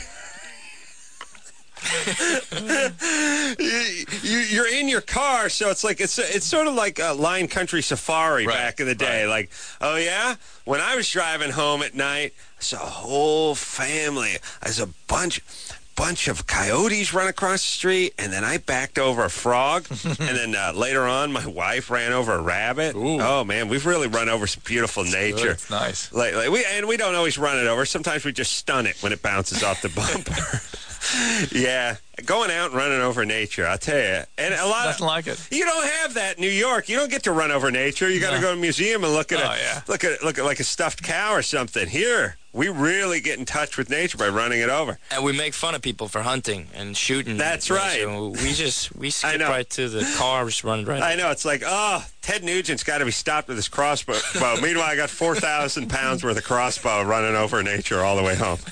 you, you, you're in your car, so it's like it's it's sort of like a Lion Country Safari Right, back in the day. right. Like, oh yeah, when I was driving home at night, I saw a whole family. There's a bunch. bunch of coyotes run across the street, and then I backed over a frog, and then uh, later on, my wife ran over a rabbit. Ooh. Oh man, we've really run over some beautiful nature. It's nice. Like, like we and we don't always run it over. Sometimes we just stun it when it bounces off the bumper. Yeah, going out and running over nature, I'll tell you. And a lot Nothing of like it. you don't have that in New York. You don't get to run over nature. You got to No. go to a museum and look at Oh, a yeah. look at look at like a stuffed cow or something. Here, we really get in touch with nature by running it over. And we make fun of people for hunting and shooting. That's nature. right. We just we skip know. right to the car, just run right. I know, it's like, oh, Ted Nugent's got to be stopped with his crossbow. Meanwhile, I got four thousand pounds worth of crossbow running over nature all the way home.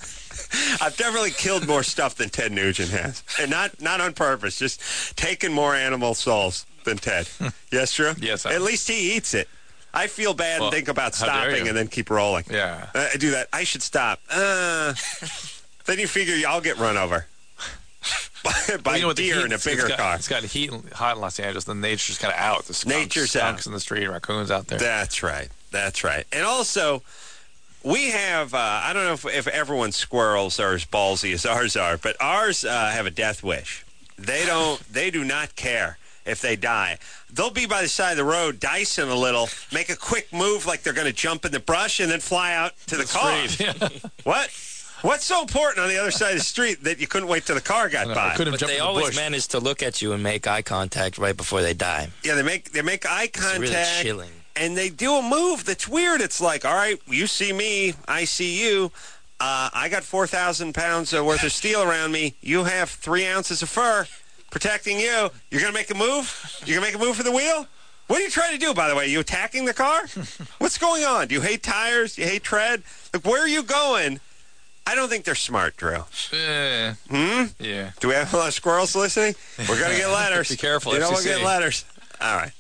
I've definitely killed more stuff than Ted Nugent has. And not not on purpose, just taken more animal souls than Ted. Yes, Drew? Yes, I- At least he eats it. I feel bad Well, and think about how dare stopping you. and then keep rolling. Yeah. Uh, I do that. I should stop. Uh, then you figure I'll get run over by, by Well, you know what, the deer heat- in a it's bigger got, car. It's got heat and hot in Los Angeles. The nature's kind of out. The skunks, Nature's skunks out. in the street, raccoons out there. That's right. That's right. And also, we have, uh, I don't know if, if everyone's squirrels are as ballsy as ours are, but ours uh, have a death wish. They don't, they do not care if they die. They'll be by the side of the road, dicing a little, make a quick move like they're going to jump in the brush and then fly out to the, car. Street. What? What's so important on the other side of the street that you couldn't wait till the car got I by? couldn't But jump they in the always bush. manage to look at you and make eye contact right before they die. Yeah, they make they make eye It's contact. really chilling. And they do a move that's weird. It's like, all right, you see me, I see you. Uh, I got four thousand pounds uh, worth of steel around me. You have three ounces of fur protecting you. You're going to make a move? You're going to make a move for the wheel? What are you trying to do, by the way? Are you attacking the car? What's going on? Do you hate tires? Do you hate tread? Like, where are you going? I don't think they're smart, Drew. Eh, Hmm? yeah. Do we have a lot of squirrels listening? We're going to get letters. Be careful, You don't want F to C C. get letters. All right.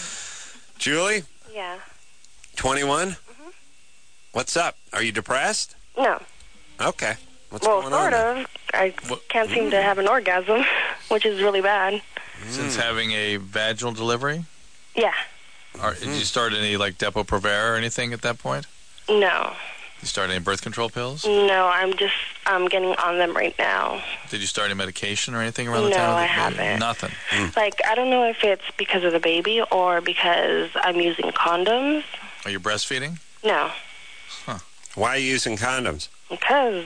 Julie? Yeah. twenty-one? What's up? Are you depressed? No. Okay. What's well, going sort on? of. I What- can't seem to have an orgasm, which is really bad. Since having a vaginal delivery? Yeah. Or did you start any, like, Depo-Provera or anything at that point? No. You start any birth control pills? No, I'm just um, getting on them right now. Did you start any medication or anything around the No, time of the I haven't. Nothing. Like, I don't know if it's because of the baby or because I'm using condoms. Are you breastfeeding? No. Why are you using condoms? Because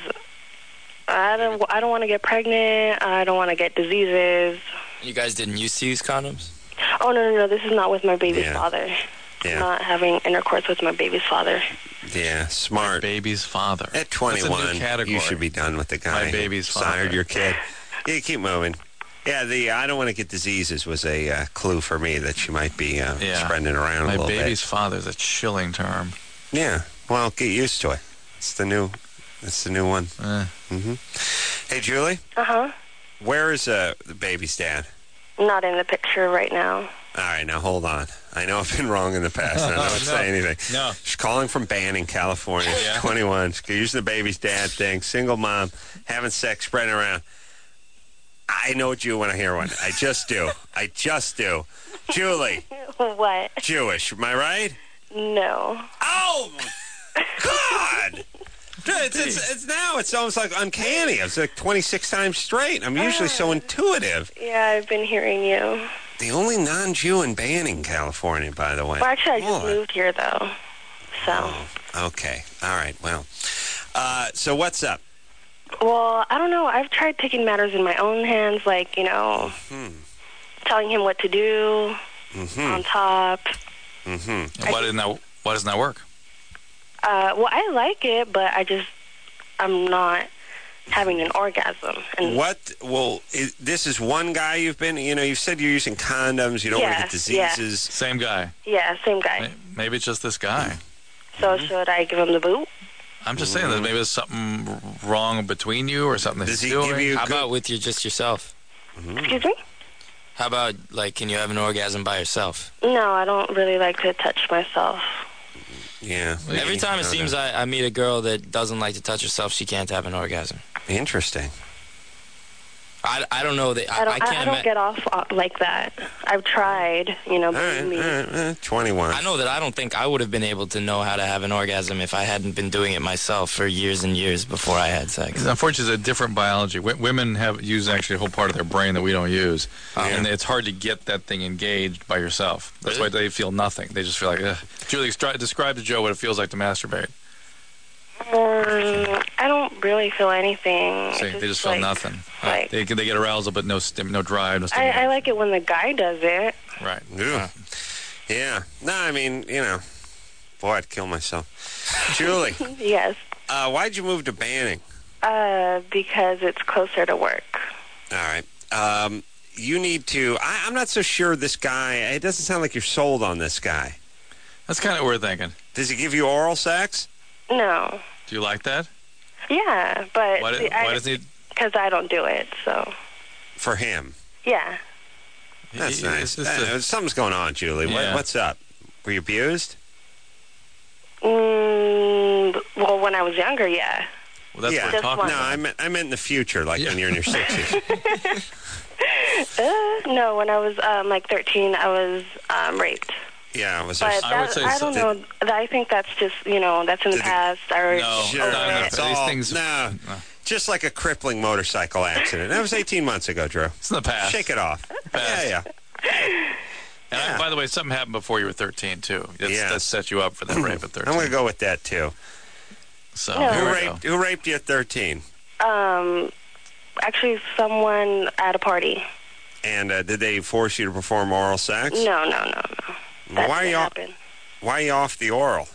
I don't, I don't want to get pregnant. I don't want to get diseases. You guys didn't used to use condoms? Oh, no, no, no. This is not with my baby's Yeah. father. Yeah. Not having intercourse with my baby's father. Yeah, smart. Baby's father. At That's a twenty-one, new category. you should be done with the guy My baby's who sired father. your kid. Yeah, keep moving. Yeah, the I don't want to get diseases was a uh, clue for me that she might be uh, Yeah. spreading it around My a little baby's bit. father is a chilling term. Yeah, well, get used to it. It's the new, it's the new one. Eh. hmm Hey, Julie, Uh-huh. where is uh, the baby's dad? Not in the picture right now. All right, now hold on. I know I've been wrong in the past, and I don't No. say anything. No. She's calling from Banning, California. She's Yeah. twenty-one. She's using the baby's dad thing. Single mom, having sex, spreading around. I know Jew when I hear one. I just do. I just do. Julie, What? Jewish. Am I right? No. Oh, God. Dude, It's, it's, it's now, it's almost like uncanny. It's like twenty-six times straight. I'm usually so intuitive. Yeah, I've been hearing you. The only non-Jew in Banning, California, by the way. Well, actually, I just Hold on. moved here, though. So. Oh, okay. All right. Well, uh, so what's up? Well, I don't know. I've tried taking matters in my own hands, like, you know, telling him what to do on top. Mm-hmm. And why didn't that? Why doesn't that work? Uh, well, I like it, but I just, I'm not having an orgasm. And What? Well, is, this is one guy you've been. You know, you've said you're using condoms. You don't want Yeah, to get diseases. Same guy. Yeah, same guy. Maybe it's just this guy. So should I give him the boot? I'm just saying that maybe there's something wrong between you or something that Does he's he give doing. you How good- about with you just yourself? Excuse me? How about, like, can you have an orgasm by yourself? No, I don't really like to touch myself. Yeah. Every time it Okay. seems I, I meet a girl that doesn't like to touch herself, she can't have an orgasm. Interesting. I, I don't know that I, I don't, I I, can't. I don't ima- get off uh, like that. I've tried, you know, All right, believe me. all right, uh, twenty-one. I know that I don't think I would have been able to know how to have an orgasm if I hadn't been doing it myself for years and years before I had sex. Unfortunately, it's a different biology. W- women have use actually a whole part of their brain that we don't use, Yeah. and it's hard to get that thing engaged by yourself. That's Really? why they feel nothing. They just feel like, ugh. Julie, stri- describe to Joe what it feels like to masturbate. Um, I don't really feel anything. See, It's they just feel like, nothing. like- they they get arousal, but no stim- no drive, no I, stimulation. I like it when the guy does it. Right. Yeah. Yeah. No, I mean, you know, boy, I'd kill myself. Julie, Yes. uh, why'd you move to Banning? Uh, because it's closer to work. All right. Um, you need to. I, I'm not so sure this guy. It doesn't sound like you're sold on this guy. That's kind of what we're thinking. Does he give you oral sex? No. Do you like that? Yeah, but Why, see, why I, doesn't he? because I don't do it, so For him. yeah. That's he- nice. it's just Uh, a- something's going on, Julie. What, Yeah. what's up? Were you abused? Mm, well, when I was younger, yeah. well, that's yeah. what we're Just talking one. No, about. I meant, I meant in the future, like when you're in your sixties. Uh, no, when I was um, like thirteen, I was um, raped. Yeah, was But there? I that, would say I so- don't know. I think that's just, you know, that's in the Did it- past. I already No, Sure, over no, no, it. it's These all, things- no, no. just like a crippling motorcycle accident. That was eighteen months ago, Drew. It's in the past. Shake it off. Past. Yeah, yeah. And I, Yeah. by the way, something happened before you were thirteen too. That's, Yeah. that set you up for that rape at thirteen. I'm going to go with that, too. So No. here Who we raped, who raped you at thirteen? Um, actually, someone at a party. And uh, did they force you to perform oral sex? No, no, no, no. That Why are didn't you, happen. why are you off the oral?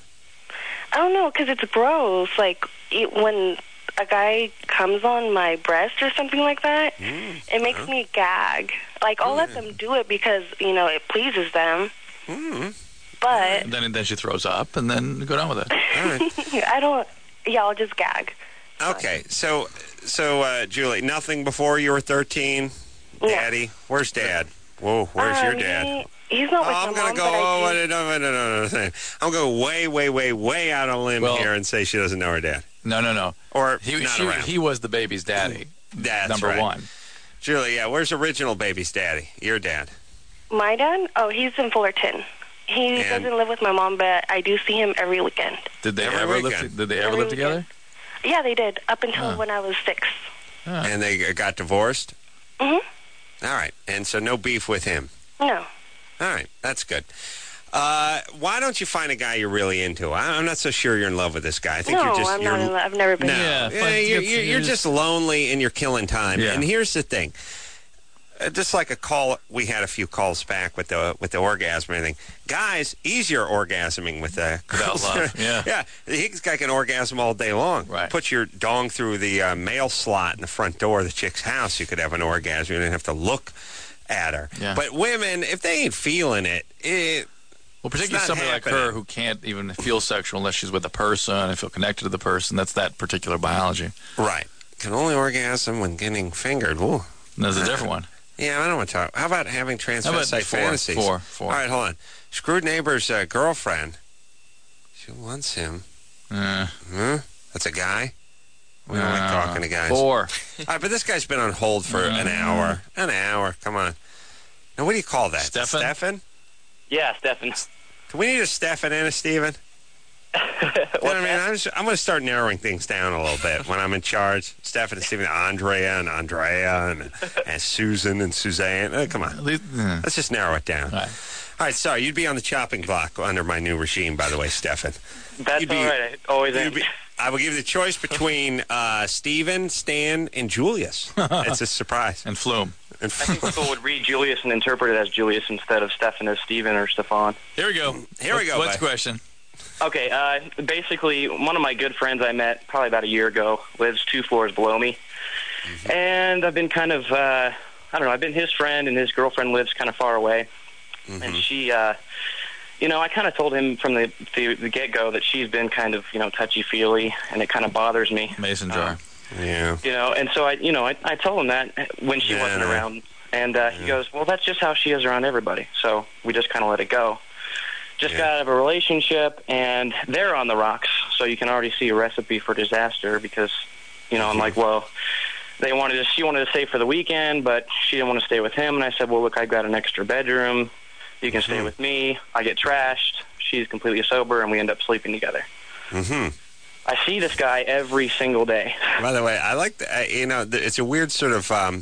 I don't know, because it's gross. Like, it, when a guy comes on my breast or something like that, Mm, it makes me gag. Like, I'll let them do it because, you know, it pleases them. mm, But And then, then she throws up, and then go down with it. all right. I don't, yeah, I'll just gag. Okay, so, so uh, Julie, nothing before you were thirteen? No. Daddy? Where's Dad? Whoa, where's Um, your dad? He, he's not Oh, with I'm my gonna mom, go. but I Oh, do. no, no, no, no, no, no. I'm going to go way, way, way, way out on a limb Well- here and say she doesn't know her dad, No, no, no. or He, not she, around. he was the baby's daddy. That's number right. one. Julie, yeah, where's original baby's daddy? Your dad. My dad? Oh, he's in Fullerton. He And- doesn't live with my mom, but I do see him every weekend. Did they Every ever live? weekend. Did they ever Every live together? Yeah, they did, up until Huh. when I was six. Huh. And they got divorced? Mm-hmm. All right, and so no beef with him. No. All right, that's good. Uh, why don't you find a guy you're really into? I, I'm not so sure you're in love with this guy. I think no, you're just I'm you're, not in love. I've never been No, in Yeah, love. Yeah, fun to you're, get you're, to you're use- just lonely and you're killing time. Yeah. And here's the thing. Uh, just like a call, we had a few calls back with the with the orgasm and everything. Guys, easier orgasming with the Without girls. love, yeah. yeah. The guy can orgasm all day long. Right. Put your dong through the uh, mail slot in the front door of the chick's house. You could have an orgasm. You didn't have to look at her. Yeah. But women, if they ain't feeling it, it Well, particularly not somebody like happening. her who can't even feel sexual unless she's with a person and feel connected to the person. That's that particular biology. right. Can only orgasm when getting fingered. Ooh. And there's a different one. Yeah, I don't want to talk. How about having How about transvestite four, fantasies? four, four. All right, hold on. Screwed neighbor's uh, girlfriend. She wants him. Uh, Huh? That's a guy? We don't like uh, talking to guys. Four. All right, but this guy's been on hold for an hour. An hour. Come on. Now, what do you call that? Stefan? Stefan? Yeah, Stefan. Do we need a Stefan and a Steven? You know what I mean? I'm, just, I'm going to start narrowing things down a little bit when I'm in charge. Stefan and Steven, Andrea and Andrea and, and Susan and Suzanne. Uh, come on. At least, uh, Let's just narrow it down. all right. All right, sorry. You'd be on the chopping block under my new regime, by the way, Stefan. That's You'd all be- right. I always You'd am. be- I will give you the choice between uh, Steven, Stan, and Julius. It's a surprise. And Flume. And I think people would read Julius and interpret it as Julius instead of Stefan as Stephen or Stefan. Here we go. Here we What's- go, What's the bud. question? Okay, uh, basically, one of my good friends I met probably about a year ago lives two floors below me. Mm-hmm. And I've been kind of, uh, I don't know, I've been his friend, and his girlfriend lives kind of far away. Mm-hmm. And she, uh, you know, I kind of told him from the, the, the get-go that she's been kind of, you know, touchy-feely, and it kind of bothers me. Mason jar. Uh, yeah. You know, and so I, you know, I, I told him that when she yeah, wasn't no. around. And uh, yeah. he goes, well, that's just how she is around everybody. So we just kind of let it go. Just yeah. got out of a relationship, and they're on the rocks. So you can already see a recipe for disaster because, you know, I'm like, well, they wanted to, she wanted to stay for the weekend, but she didn't want to stay with him. And I said, well, look, I've got an extra bedroom. You can mm-hmm. stay with me. I get trashed. She's completely sober, and we end up sleeping together. Mm-hmm. I see this guy every single day. By the way, I like the, uh, you know, the, it's a weird sort of, um,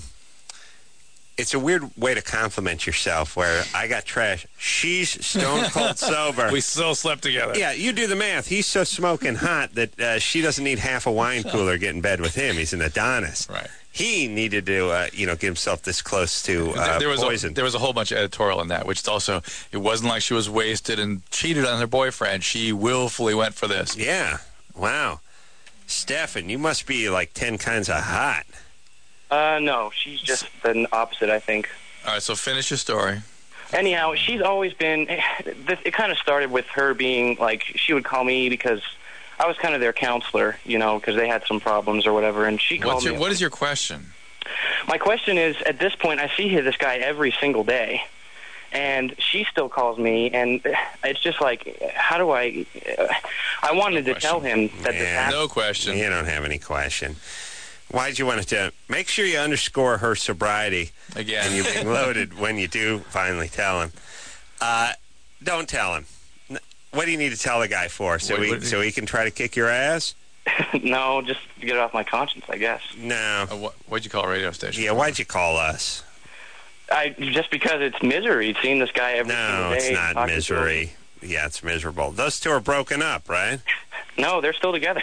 it's a weird way to compliment yourself where I got trash. She's stone cold sober. We still slept together. Yeah, you do the math. He's so smoking hot that uh, she doesn't need half a wine cooler to get in bed with him. He's an Adonis. Right. He needed to, uh, you know, get himself this close to uh, there was poison. A, there was a whole bunch of editorial in that, which is also, it wasn't like she was wasted and cheated on her boyfriend. She willfully went for this. Yeah. Wow. Stefan, you must be like ten kinds of hot. Uh, no, she's just the opposite, I think. All right, so finish your story. Anyhow, she's always been, it, it kind of started with her being, like, she would call me because I was kind of their counselor, you know, because they had some problems or whatever, and she called What's your, me. What is your question? My question is, at this point, I see this guy every single day, and she still calls me, and it's just like, how do I, uh, I wanted no to tell him that yeah, this happened. No question. You don't have any question. Why'd you want to make sure you underscore her sobriety again? And you being loaded when you do finally tell him. Uh, don't tell him. What do you need to tell the guy for? So Wait, he so he can try to kick your ass? No, just to get it off my conscience, I guess. No. Uh, what, what'd you call a radio station? Yeah, why'd you call us? I just because it's misery. Seeing this guy every no, single day. No, it's not misery. Yeah, it's miserable. Those two are broken up, right? No, they're still together.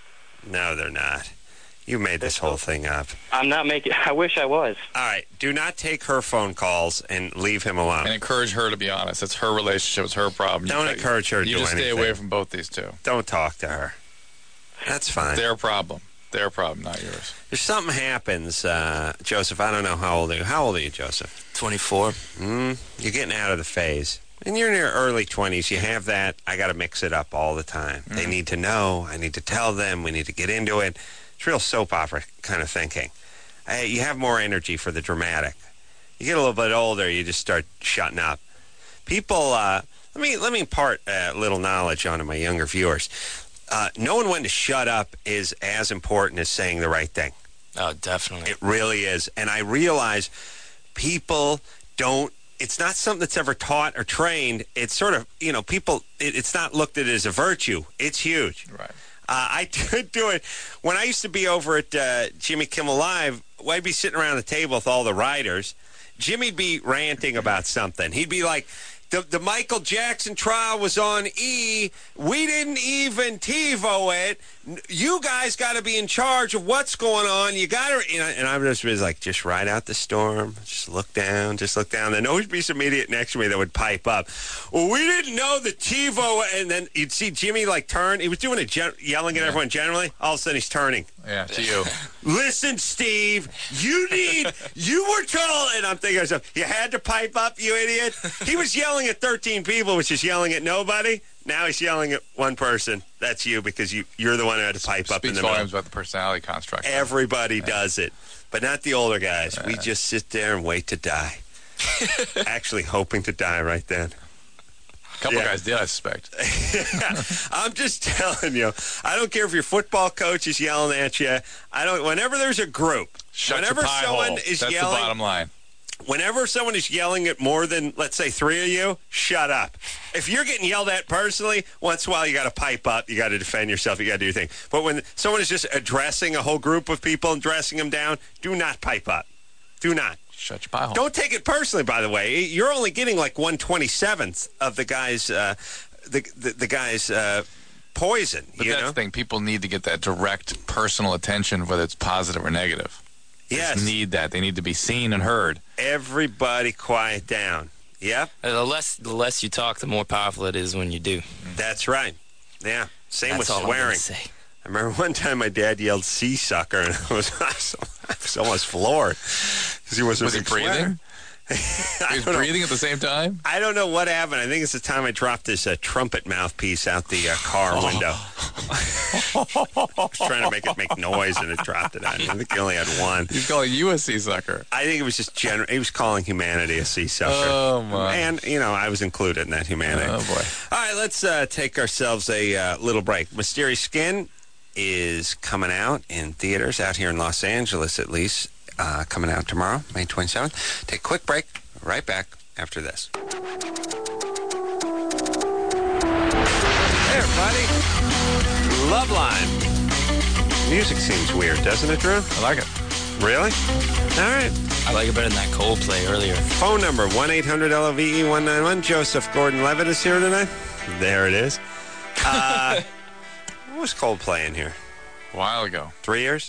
No, they're not. You made this whole thing up. I'm not making... I wish I was. All right. Do not take her phone calls and leave him alone. And encourage her to be honest. It's her relationship. It's her problem. Don't you, encourage her to you do just anything. stay away from both these two. Don't talk to her. That's fine. Their problem. Their problem, not yours. If something happens, uh, Joseph, I don't know how old are you. How old are you, Joseph? twenty-four. Mm, you're getting out of the phase. And you're in your early twenties. You have that. I got to mix it up all the time. Mm. They need to know. I need to tell them. We need to get into it. It's real soap opera kind of thinking. Uh, you have more energy for the dramatic. You get a little bit older, you just start shutting up. People, uh, let me let me impart a little knowledge onto my younger viewers. Uh, knowing when to shut up is as important as saying the right thing. Oh, definitely. It really is. And I realize people don't, it's not something that's ever taught or trained. It's sort of, you know, people, it, it's not looked at as a virtue. It's huge. Right. Uh, I did do it when I used to be over at uh, Jimmy Kimmel Live. I'd be sitting around the table with all the writers. Jimmy'd be ranting about something. He'd be like, the, the Michael Jackson trial was on E. We didn't even TiVo it. You guys got to be in charge of what's going on. You got to, you know, and I just was like, just ride out the storm. Just look down. Just look down. Then always be some idiot next to me that would pipe up. Well, we didn't know the TiVo, and then you'd see Jimmy like turn. He was doing it, gen- yelling at yeah. everyone generally. All of a sudden, he's turning. Yeah, to you. Listen, Steve, you need, you were told, and I'm thinking to myself, you had to pipe up, you idiot. He was yelling at thirteen people, which is yelling at nobody. Now he's yelling at one person. That's you, because you, you're the one who had to pipe Speaks up in the volumes middle. about the personality construct. Everybody yeah. does it, but not the older guys. Yeah. We just sit there and wait to die. Actually hoping to die right then. A couple yeah. guys did, I suspect. I'm just telling you. I don't care if your football coach is yelling at you. I don't. Whenever there's a group, Shut whenever your pie someone hole. is That's yelling, the bottom line. Whenever someone is yelling at more than, let's say, three of you, shut up. If you're getting yelled at personally, once in a while you got to pipe up. You got to defend yourself. You got to do your thing. But when someone is just addressing a whole group of people and dressing them down, do not pipe up. Do not. Shut your pie hole. Don't take it personally, by the way. You're only getting like one twenty-seventh of the guy's, uh, the, the, the guy's uh, poison. But you that's know? the thing. People need to get that direct personal attention, whether it's positive or negative. They Yes. just need that. They need to be seen and heard. Everybody quiet down. Yep. The less the less you talk, the more powerful it is when you do. That's right. Yeah, same That's with all I'm gonna swearing. say. I remember one time my dad yelled "sea sucker," and I was, I was, I was almost floored because he wasn't Was he breathing? He was breathing at the same time? I don't know what happened. I think it's the time I dropped this uh, trumpet mouthpiece out the uh, car Oh. window. I was trying to make it make noise, and it dropped it on me. I think he only had one. He's calling you a sea sucker. I think it was just general. He was calling humanity a sea sucker. Oh, my. And, you know, I was included in that humanity. Oh, boy. All right, let's uh, take ourselves a uh, little break. Mysterious Skin is coming out in theaters out here in Los Angeles, at least, uh, coming out tomorrow, May twenty-seventh. Take a quick break. Right back after this. Hey, everybody. Loveline. Music seems weird, doesn't it, Drew? I like it. Really? All right. I like it better than that Coldplay earlier. Phone number, one eight hundred L O V E one nine one. Joseph Gordon-Levitt is here tonight. There it is. Uh, what was Coldplay in here? A while ago. Three years?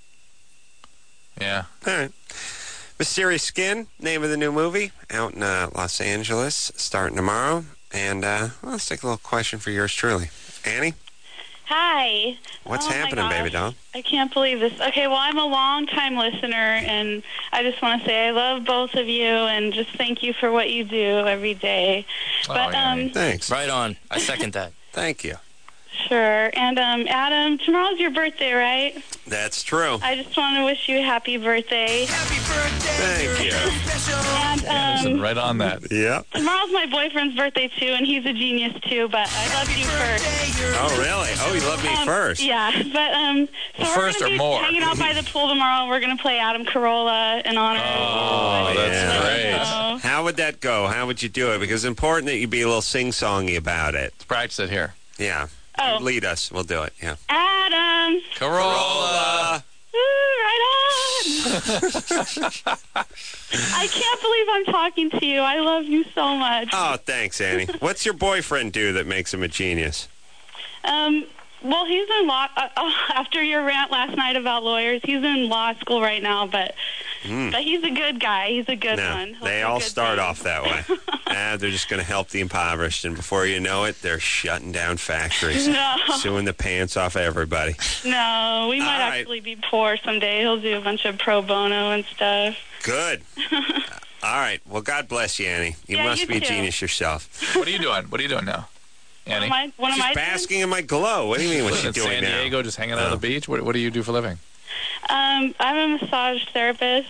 Yeah. All right. Mysterious Skin, name of the new movie, out in uh, Los Angeles, starting tomorrow. And uh, well, let's take a little question for yours truly. Annie, Hi. what's Oh, my happening, gosh. baby doll? I can't believe this. Okay, well, I'm a long-time listener, and I just want to say I love both of you, and just thank you for what you do every day. But um, Thanks. Right on. I second that. Thank you. sure. And um, Adam, tomorrow's your birthday, right? That's true. I just want to wish you a happy birthday. Thank you. And Listen, um, right on that. Yeah. tomorrow's my boyfriend's birthday too, and he's a genius too. But I love you first. Oh, really? Oh, you love me Um, first. Yeah, but um, so First we're or gonna be more? hanging out by the pool tomorrow. We're gonna play Adam Carolla in honor. Oh, of that's Yeah. great. So, How would that go? How would you do it? Because it's important that you be a little sing-songy about it. Let's practice it here. Yeah. Oh. You lead us. We'll do it. Yeah. Adam, Corolla. Woo, right on. I can't believe I'm talking to you. I love you so much. Oh, thanks, Annie. What's your boyfriend do that makes him a genius? Um, well, he's in law. Uh, uh, after your rant last night about lawyers, he's in law school right now. But Mm. but he's a good guy. He's a good No, one. He'll they do all good start things. off that way. Ah, they're just going to help the impoverished, and before you know it, they're shutting down factories, No. suing the pants off everybody. No, we might All right. actually be poor someday. He'll do a bunch of pro bono and stuff. Good. All right. Well, God bless you, Annie. You Yeah, must you be a too. genius yourself. What are you doing? What are you doing now, Annie? What am I, what am She's I doing? basking in my glow. What do you mean? What's Living she in doing San now? Diego, just hanging out on Oh. the beach. What, what do you do for a living? Um, I'm a massage therapist.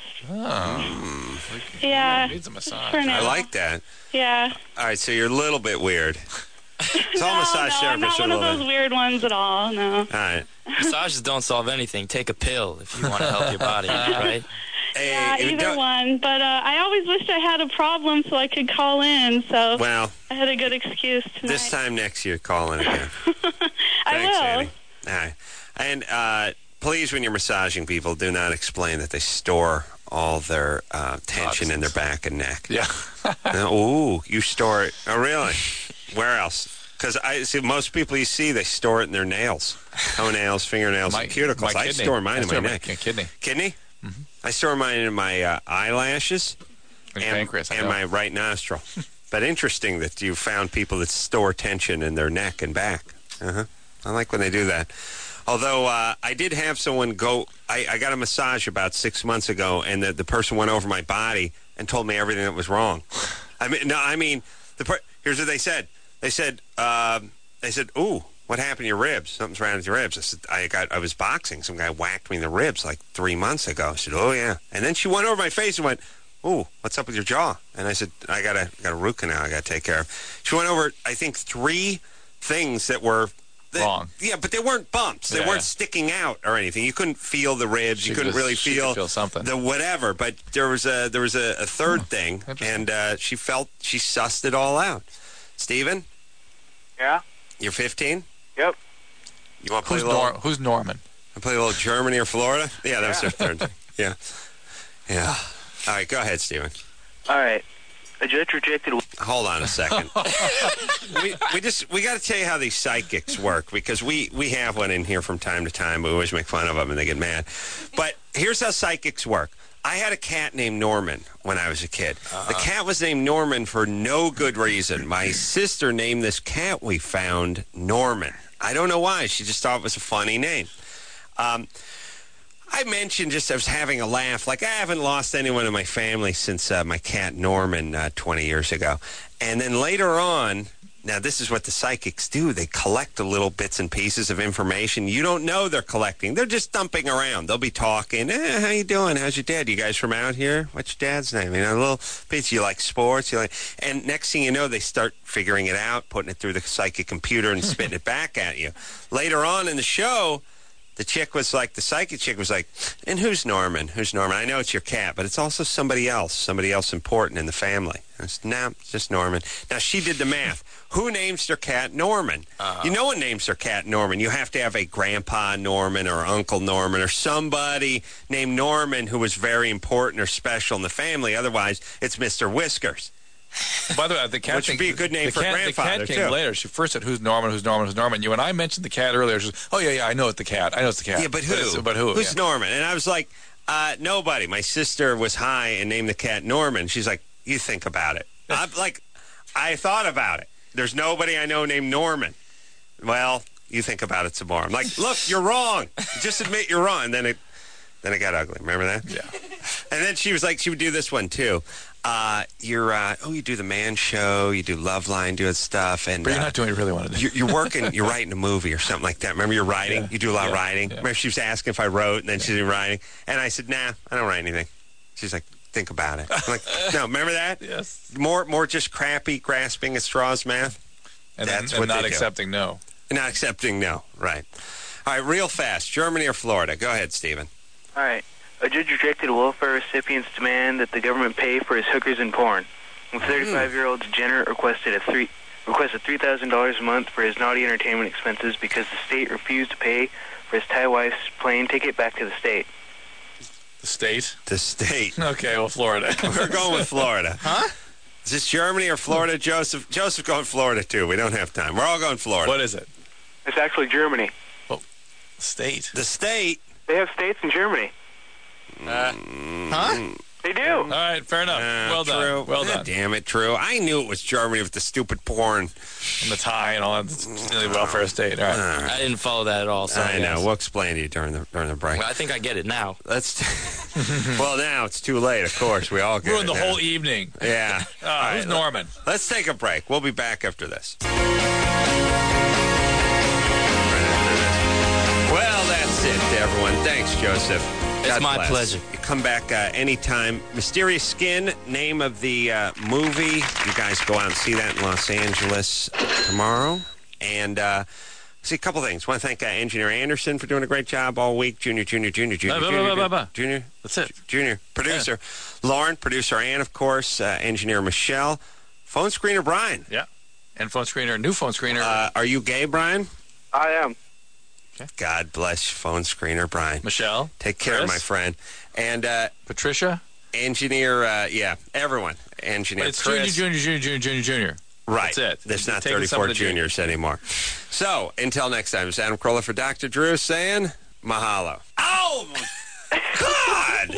Oh, Yeah. needs a massage. For now. I like that. Yeah. All right, so you're a little bit weird. It's all no, massage no, I'm therapists not are a one of little those bit. weird ones at all. No. All right. Massages don't solve anything. Take a pill if you want to help your body, right? Hey, Yeah, if you either don't- one. But uh, I always wished I had a problem so I could call in. So Well, I had a good excuse tonight. this time next year, call in again. I Thanks, will. Annie. All right. And uh, please, when you're massaging people, do not explain that they store all their uh, tension in their back and neck. Yeah. No, ooh, you store it. Oh, really? Where else? Because I see most people you see, they store it in their nails, toenails, fingernails, My- and cuticles. my I kidney. store mine I in my store my neck. kidney. Kidney? I store mine in my uh, eyelashes And and, pancreas, I and know. my right nostril. But interesting that you found people that store tension in their neck and back. Uh-huh. I like when they do that. Although uh, I did have someone go, I, I got a massage about six months ago, and the, the person went over my body and told me everything that was wrong. I mean, no, I mean, the per- here's what they said. They said, um, they said, ooh, what happened to your ribs? Something's wrong with your ribs. I said, I got, I was boxing. Some guy whacked me in the ribs like three months ago. I said, oh yeah. And then she went over my face and went, ooh, what's up with your jaw? And I said, I got a, got a root canal I got to take care of. She went over, I think, three things that were that- Wrong. Yeah, but they weren't bumps. They Yeah. weren't sticking out or anything. You couldn't feel the ribs. She you couldn't just- really she could feel, feel something. the whatever. But there was a there was a, a third thing, and uh, she felt she sussed it all out. Steven, Yeah? you're fifteen. Yep. You want to play Who's, a little? Nor- who's Norman? wanna play a little Germany or Florida? Yeah, that was their third thing. Yeah, yeah. All right, go ahead, Steven. All right. I just rejected. Hold on a second. we we just we got to tell you how these psychics work, because we we have one in here from time to time. We always make fun of them and they get mad. But here's how psychics work. I had a cat named Norman when I was a kid. Uh-huh. The cat was named Norman for no good reason. My sister named this cat we found Norman. I don't know why. She just thought it was a funny name. Um, I mentioned just I was having a laugh. Like, I haven't lost anyone in my family since uh, my cat Norman uh, twenty years ago. And then later on, now this is what the psychics do. They collect the little bits and pieces of information. You don't know they're collecting. They're just dumping around. They'll be talking. Eh, how you doing? How's your dad? You guys from out here? What's your dad's name? You know, a little bits. You like sports? You like, and next thing you know, they start figuring it out, putting it through the psychic computer and spitting it back at you. Later on in the show, the chick was like, the psychic chick was like, and who's Norman? Who's Norman? I know it's your cat, but it's also somebody else, somebody else important in the family. I said, no, it's just Norman. Now, she did the math. Who names their cat Norman? Uh-huh. You know one names their cat Norman. You have to have a Grandpa Norman or Uncle Norman or somebody named Norman who was very important or special in the family. Otherwise, it's Mister Whiskers. By the way, the cat Which would be a good name the for cat, grandfather, the cat came too. later. She first said, who's Norman, who's Norman, who's Norman? You and I mentioned the cat earlier. She was, oh, yeah, yeah, I know it's the cat. I know it's the cat. Yeah, but who? But, but who? Who's yeah. Norman? And I was like, uh, nobody. My sister was high and named the cat Norman. She's like, you think about it. I'm like, I thought about it. There's nobody I know named Norman. Well, you think about it some more. I'm like, look, you're wrong. Just admit you're wrong. And then it, then it got ugly. Remember that? Yeah. And then she was like, she would do this one too. Uh, you're, uh, oh, you do the Man Show, you do Loveline, doing stuff, and But you're uh, not doing what you really want to do. You're, you're working, you're writing a movie or something like that. Remember, you're writing. Yeah. You do a lot of Yeah. writing. Yeah. Remember, she was asking if I wrote, and then she did writing, and I said, nah, I don't write anything. She's like, think about it. I'm like, no, remember that? Yes. More, more just crappy, grasping at straws math. And, That's then, what and not they do. accepting no. Not accepting no. Right. All right, real fast. Germany or Florida? Go ahead, Stephen. All right. A judge rejected welfare recipient's demand that the government pay for his hookers and porn. thirty-five-year-old Jenner requested a three requested three thousand dollars a month for his naughty entertainment expenses because the state refused to pay for his Thai wife's plane ticket back to the state. The state? The state. Okay, well, Florida. We're going with Florida. Huh? Is this Germany or Florida, Joseph? Joseph going Florida, too. We don't have time. We're all going Florida. What is it? It's actually Germany. Well, state. The state? They have states in Germany. Uh, huh? They do. All right, fair enough. Uh, well done. true. Well God done. Damn it, true. I knew it was Germany with the stupid porn. And the Thai and all that. It's really welfare state. All right. Uh, I didn't follow that at all. Sorry, I know. guys. We'll explain to you during the during the break. Well, I think I get it now. Let's. Well, now it's too late. Of course, we all get Ruined it the now. whole evening. Yeah. Uh, All who's right, Norman? Let's take a break. We'll be back after this. Well, that's it, everyone. Thanks, Joseph. It's God my bless. pleasure. You come back uh, anytime. Mysterious Skin, name of the uh, movie. You guys go out and see that in Los Angeles tomorrow. And uh, see a couple things. want to thank uh, Engineer Anderson for doing a great job all week. Junior, Junior, Junior, Junior, Blah, blah, Junior, blah, blah, blah. Junior. That's it. Junior. Producer. Lauren, producer Ann, of course. Uh, engineer Michelle. Phone screener Brian. Yeah. And phone screener, new phone screener. Uh, are you gay, Brian? I am. God bless phone screener Brian. Michelle. Take care, Chris? my friend. And uh, Patricia. engineer, uh, yeah, everyone. Engineer It's Chris. Junior, Junior, Junior, Junior, Junior, Junior. Right. That's it. There's not Taking some thirty-four of the juniors anymore. So, until next time, it's Adam Carolla for Doctor Drew saying mahalo. Oh, God!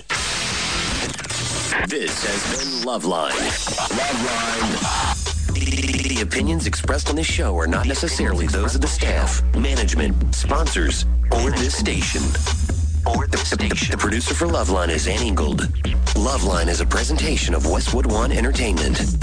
This has been Loveline. Loveline. The opinions expressed on this show are not necessarily those of the staff, management, sponsors, or this station. Or the station. The producer for Loveline is Ann Ingold. Loveline is a presentation of Westwood One Entertainment.